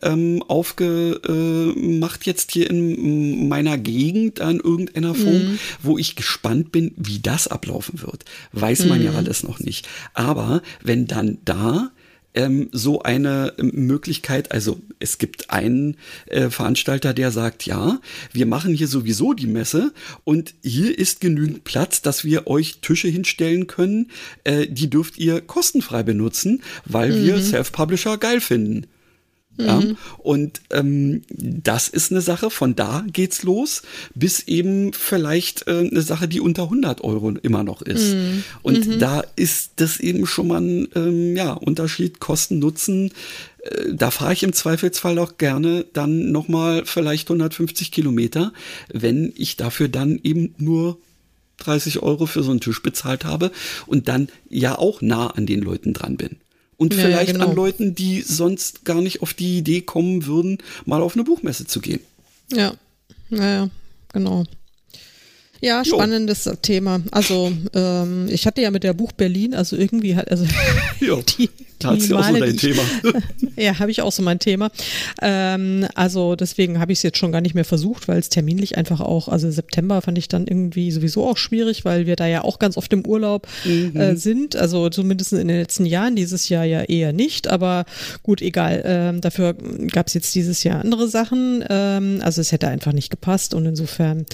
aufgemacht jetzt hier in meiner Gegend an irgendeiner Form, wo ich gespannt bin, wie das ablaufen wird. Weiß man ja alles noch nicht. Aber wenn dann da so eine Möglichkeit, also es gibt einen Veranstalter, der sagt, ja, wir machen hier sowieso die Messe und hier ist genügend Platz, dass wir euch Tische hinstellen können, die dürft ihr kostenfrei benutzen, weil wir Self-Publisher geil finden. Ja, und das ist eine Sache, von da geht's los, bis eben vielleicht eine Sache, die unter 100 € immer noch ist. Und da ist das eben schon mal ein Unterschied, Kosten, Nutzen. Da fahre ich im Zweifelsfall auch gerne dann nochmal vielleicht 150 Kilometer, wenn ich dafür dann eben nur 30 € für so einen Tisch bezahlt habe und dann ja auch nah an den Leuten dran bin. Und vielleicht an Leuten, die sonst gar nicht auf die Idee kommen würden, mal auf eine Buchmesse zu gehen. Ja, genau. Ja, spannendes Thema. Also ich hatte ja mit der Buch Berlin, also irgendwie hat, also die hast du auch so dein Thema. Ja, habe ich auch so mein Thema. Also deswegen habe ich es jetzt schon gar nicht mehr versucht, weil es terminlich einfach auch, also September fand ich dann irgendwie sowieso auch schwierig, weil wir da ja auch ganz oft im Urlaub sind, also zumindest in den letzten Jahren, dieses Jahr ja eher nicht, aber gut, egal. Dafür gab es jetzt dieses Jahr andere Sachen, also es hätte einfach nicht gepasst und insofern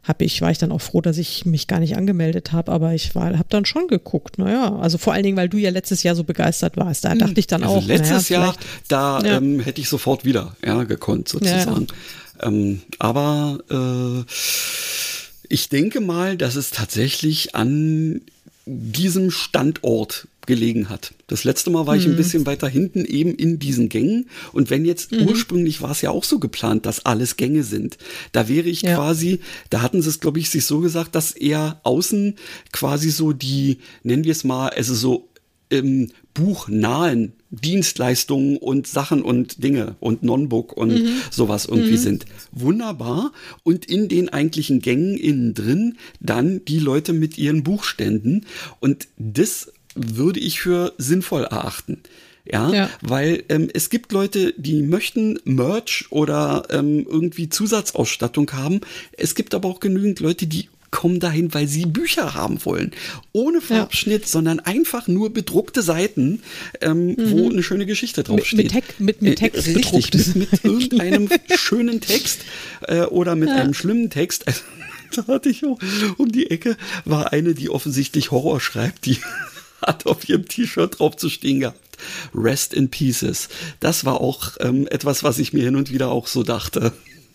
war ich dann auch froh, dass ich mich gar nicht angemeldet habe, aber habe dann schon geguckt. Naja, also vor allen Dingen, weil du ja letztes Jahr so begeistert warst. Da dachte ich dann also auch. Letztes Jahr, da hätte ich sofort wieder gekonnt sozusagen. Ja. Aber ich denke mal, dass es tatsächlich an diesem Standort gelegen hat. Das letzte Mal war ich ein bisschen weiter hinten eben in diesen Gängen und wenn jetzt ursprünglich war es ja auch so geplant, dass alles Gänge sind. Da wäre ich quasi, da hatten sie es glaube ich sich so gesagt, dass eher außen quasi so die, nennen wir es mal, also so buchnahen Dienstleistungen und Sachen und Dinge und Non-Book und sowas irgendwie sind. Wunderbar. Und in den eigentlichen Gängen innen drin dann die Leute mit ihren Buchständen. Und das würde ich für sinnvoll erachten. Ja, weil es gibt Leute, die möchten Merch oder irgendwie Zusatzausstattung haben. Es gibt aber auch genügend Leute, die kommen dahin, weil sie Bücher haben wollen. Ohne Farbschnitt, sondern einfach nur bedruckte Seiten, wo eine schöne Geschichte draufsteht. Mit Text richtig, bedruckt. mit irgendeinem schönen Text oder mit einem schlimmen Text. Also, da hatte ich auch um die Ecke, war eine, die offensichtlich Horror schreibt, die hat auf ihrem T-Shirt drauf zu stehen gehabt. Rest in Pieces. Das war auch etwas, was ich mir hin und wieder auch so dachte.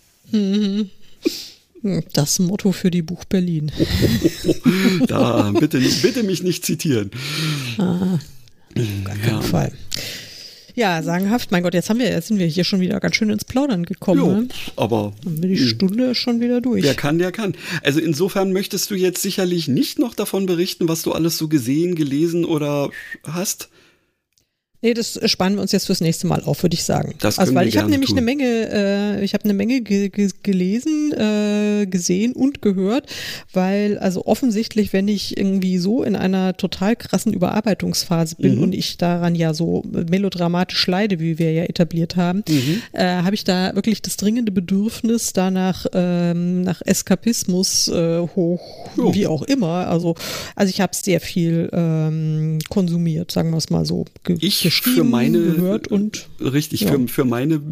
Das Motto für die Buch Berlin. Da, bitte mich nicht zitieren. Gar keinen Fall. Ja, sagenhaft. Mein Gott, jetzt sind wir hier schon wieder ganz schön ins Plaudern gekommen. Jo, ne? Aber dann bin die Stunde schon wieder durch. Wer kann, der kann. Also insofern möchtest du jetzt sicherlich nicht noch davon berichten, was du alles so gesehen, gelesen oder hast? Nee, das sparen wir uns jetzt fürs nächste Mal auf, würde ich sagen. Das können weil wir ich habe nämlich tun. eine Menge gelesen, gesehen und gehört, weil also offensichtlich, wenn ich irgendwie so in einer total krassen Überarbeitungsphase bin und ich daran ja so melodramatisch leide, wie wir ja etabliert haben, habe ich da wirklich das dringende Bedürfnis danach nach Eskapismus wie auch immer. Also ich habe sehr viel konsumiert, sagen wir es mal so. Für meine gehört und richtig für meine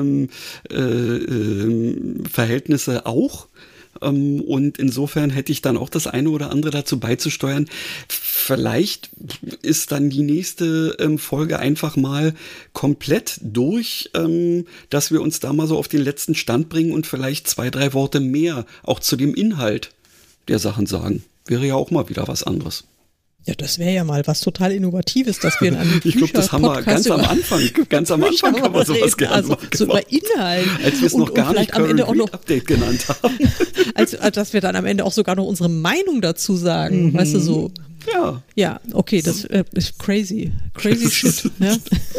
Verhältnisse auch. Und insofern hätte ich dann auch das eine oder andere dazu beizusteuern. Vielleicht ist dann die nächste Folge einfach mal komplett durch, dass wir uns da mal so auf den letzten Stand bringen und vielleicht 2, 3 Worte mehr auch zu dem Inhalt der Sachen sagen. Wäre ja auch mal wieder was anderes. Ja, das wäre ja mal was total Innovatives, dass wir in einem Ich glaube, das haben wir ganz am Anfang haben wir sowas gerne mal so über Inhalt. Als wir es noch gar nicht Current Read Update genannt haben. Also, dass wir dann am Ende auch sogar noch unsere Meinung dazu sagen, weißt du, so. Ja. Ja, okay, das ist crazy shit. Ja.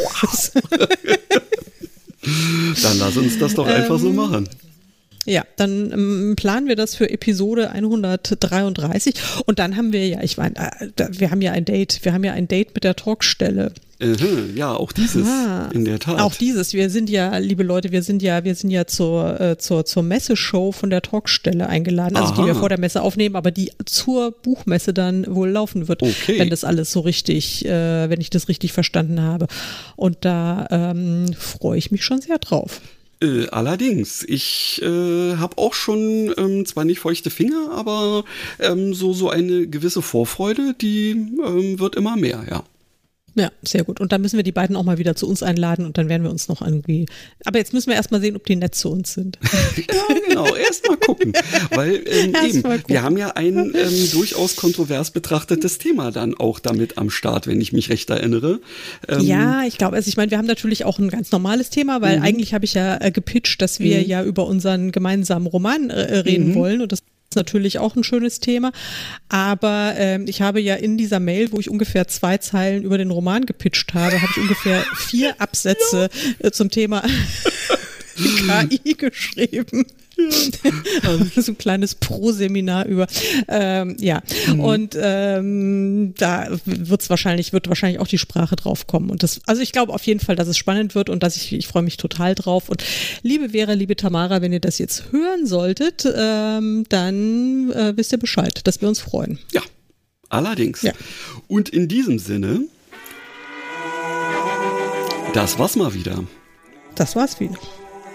Dann lass uns das doch einfach so machen. Ja, dann planen wir das für Episode 133 und dann haben wir ja, ich meine, wir haben ja ein Date mit der Talkstelle. Ja, auch dieses, in der Tat. Auch dieses, wir sind ja, liebe Leute, wir sind ja zur Messeshow von der Talkstelle eingeladen, also die wir vor der Messe aufnehmen, aber die zur Buchmesse dann wohl laufen wird, wenn das alles so richtig, wenn ich das richtig verstanden habe. Und da freue ich mich schon sehr drauf. Allerdings, ich habe auch schon zwar nicht feuchte Finger, aber so eine gewisse Vorfreude, die wird immer mehr, ja. Ja, sehr gut. Und dann müssen wir die beiden auch mal wieder zu uns einladen und dann werden wir uns noch irgendwie. Aber jetzt müssen wir erst mal sehen, ob die nett zu uns sind. Ja, genau. Erst mal gucken. Weil wir haben ja ein durchaus kontrovers betrachtetes Thema dann auch damit am Start, wenn ich mich recht erinnere. Ja, ich glaube, ich meine, wir haben natürlich auch ein ganz normales Thema, weil eigentlich habe ich ja gepitcht, dass wir ja über unseren gemeinsamen Roman reden wollen und das natürlich auch ein schönes Thema, aber ich habe ja in dieser Mail, wo ich ungefähr 2 Zeilen über den Roman gepitcht habe, habe ich ungefähr 4 Absätze zum Thema KI geschrieben. So ein kleines Pro-Seminar über und da wird wahrscheinlich auch die Sprache drauf kommen und also ich glaube auf jeden Fall, dass es spannend wird und dass ich freue mich total drauf und liebe Vera, liebe Tamara, wenn ihr das jetzt hören solltet, dann wisst ihr Bescheid, dass wir uns freuen. Ja, allerdings. Ja. Und in diesem Sinne, das war's mal wieder. Das war's wieder.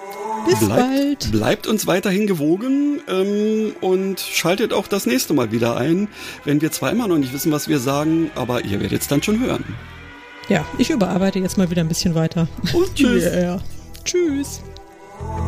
Bis bald. Bleibt uns weiterhin gewogen und schaltet auch das nächste Mal wieder ein, wenn wir zwar immer noch nicht wissen, was wir sagen, aber ihr werdet es dann schon hören. Ja, ich überarbeite jetzt mal wieder ein bisschen weiter. Und tschüss. Yeah. Tschüss.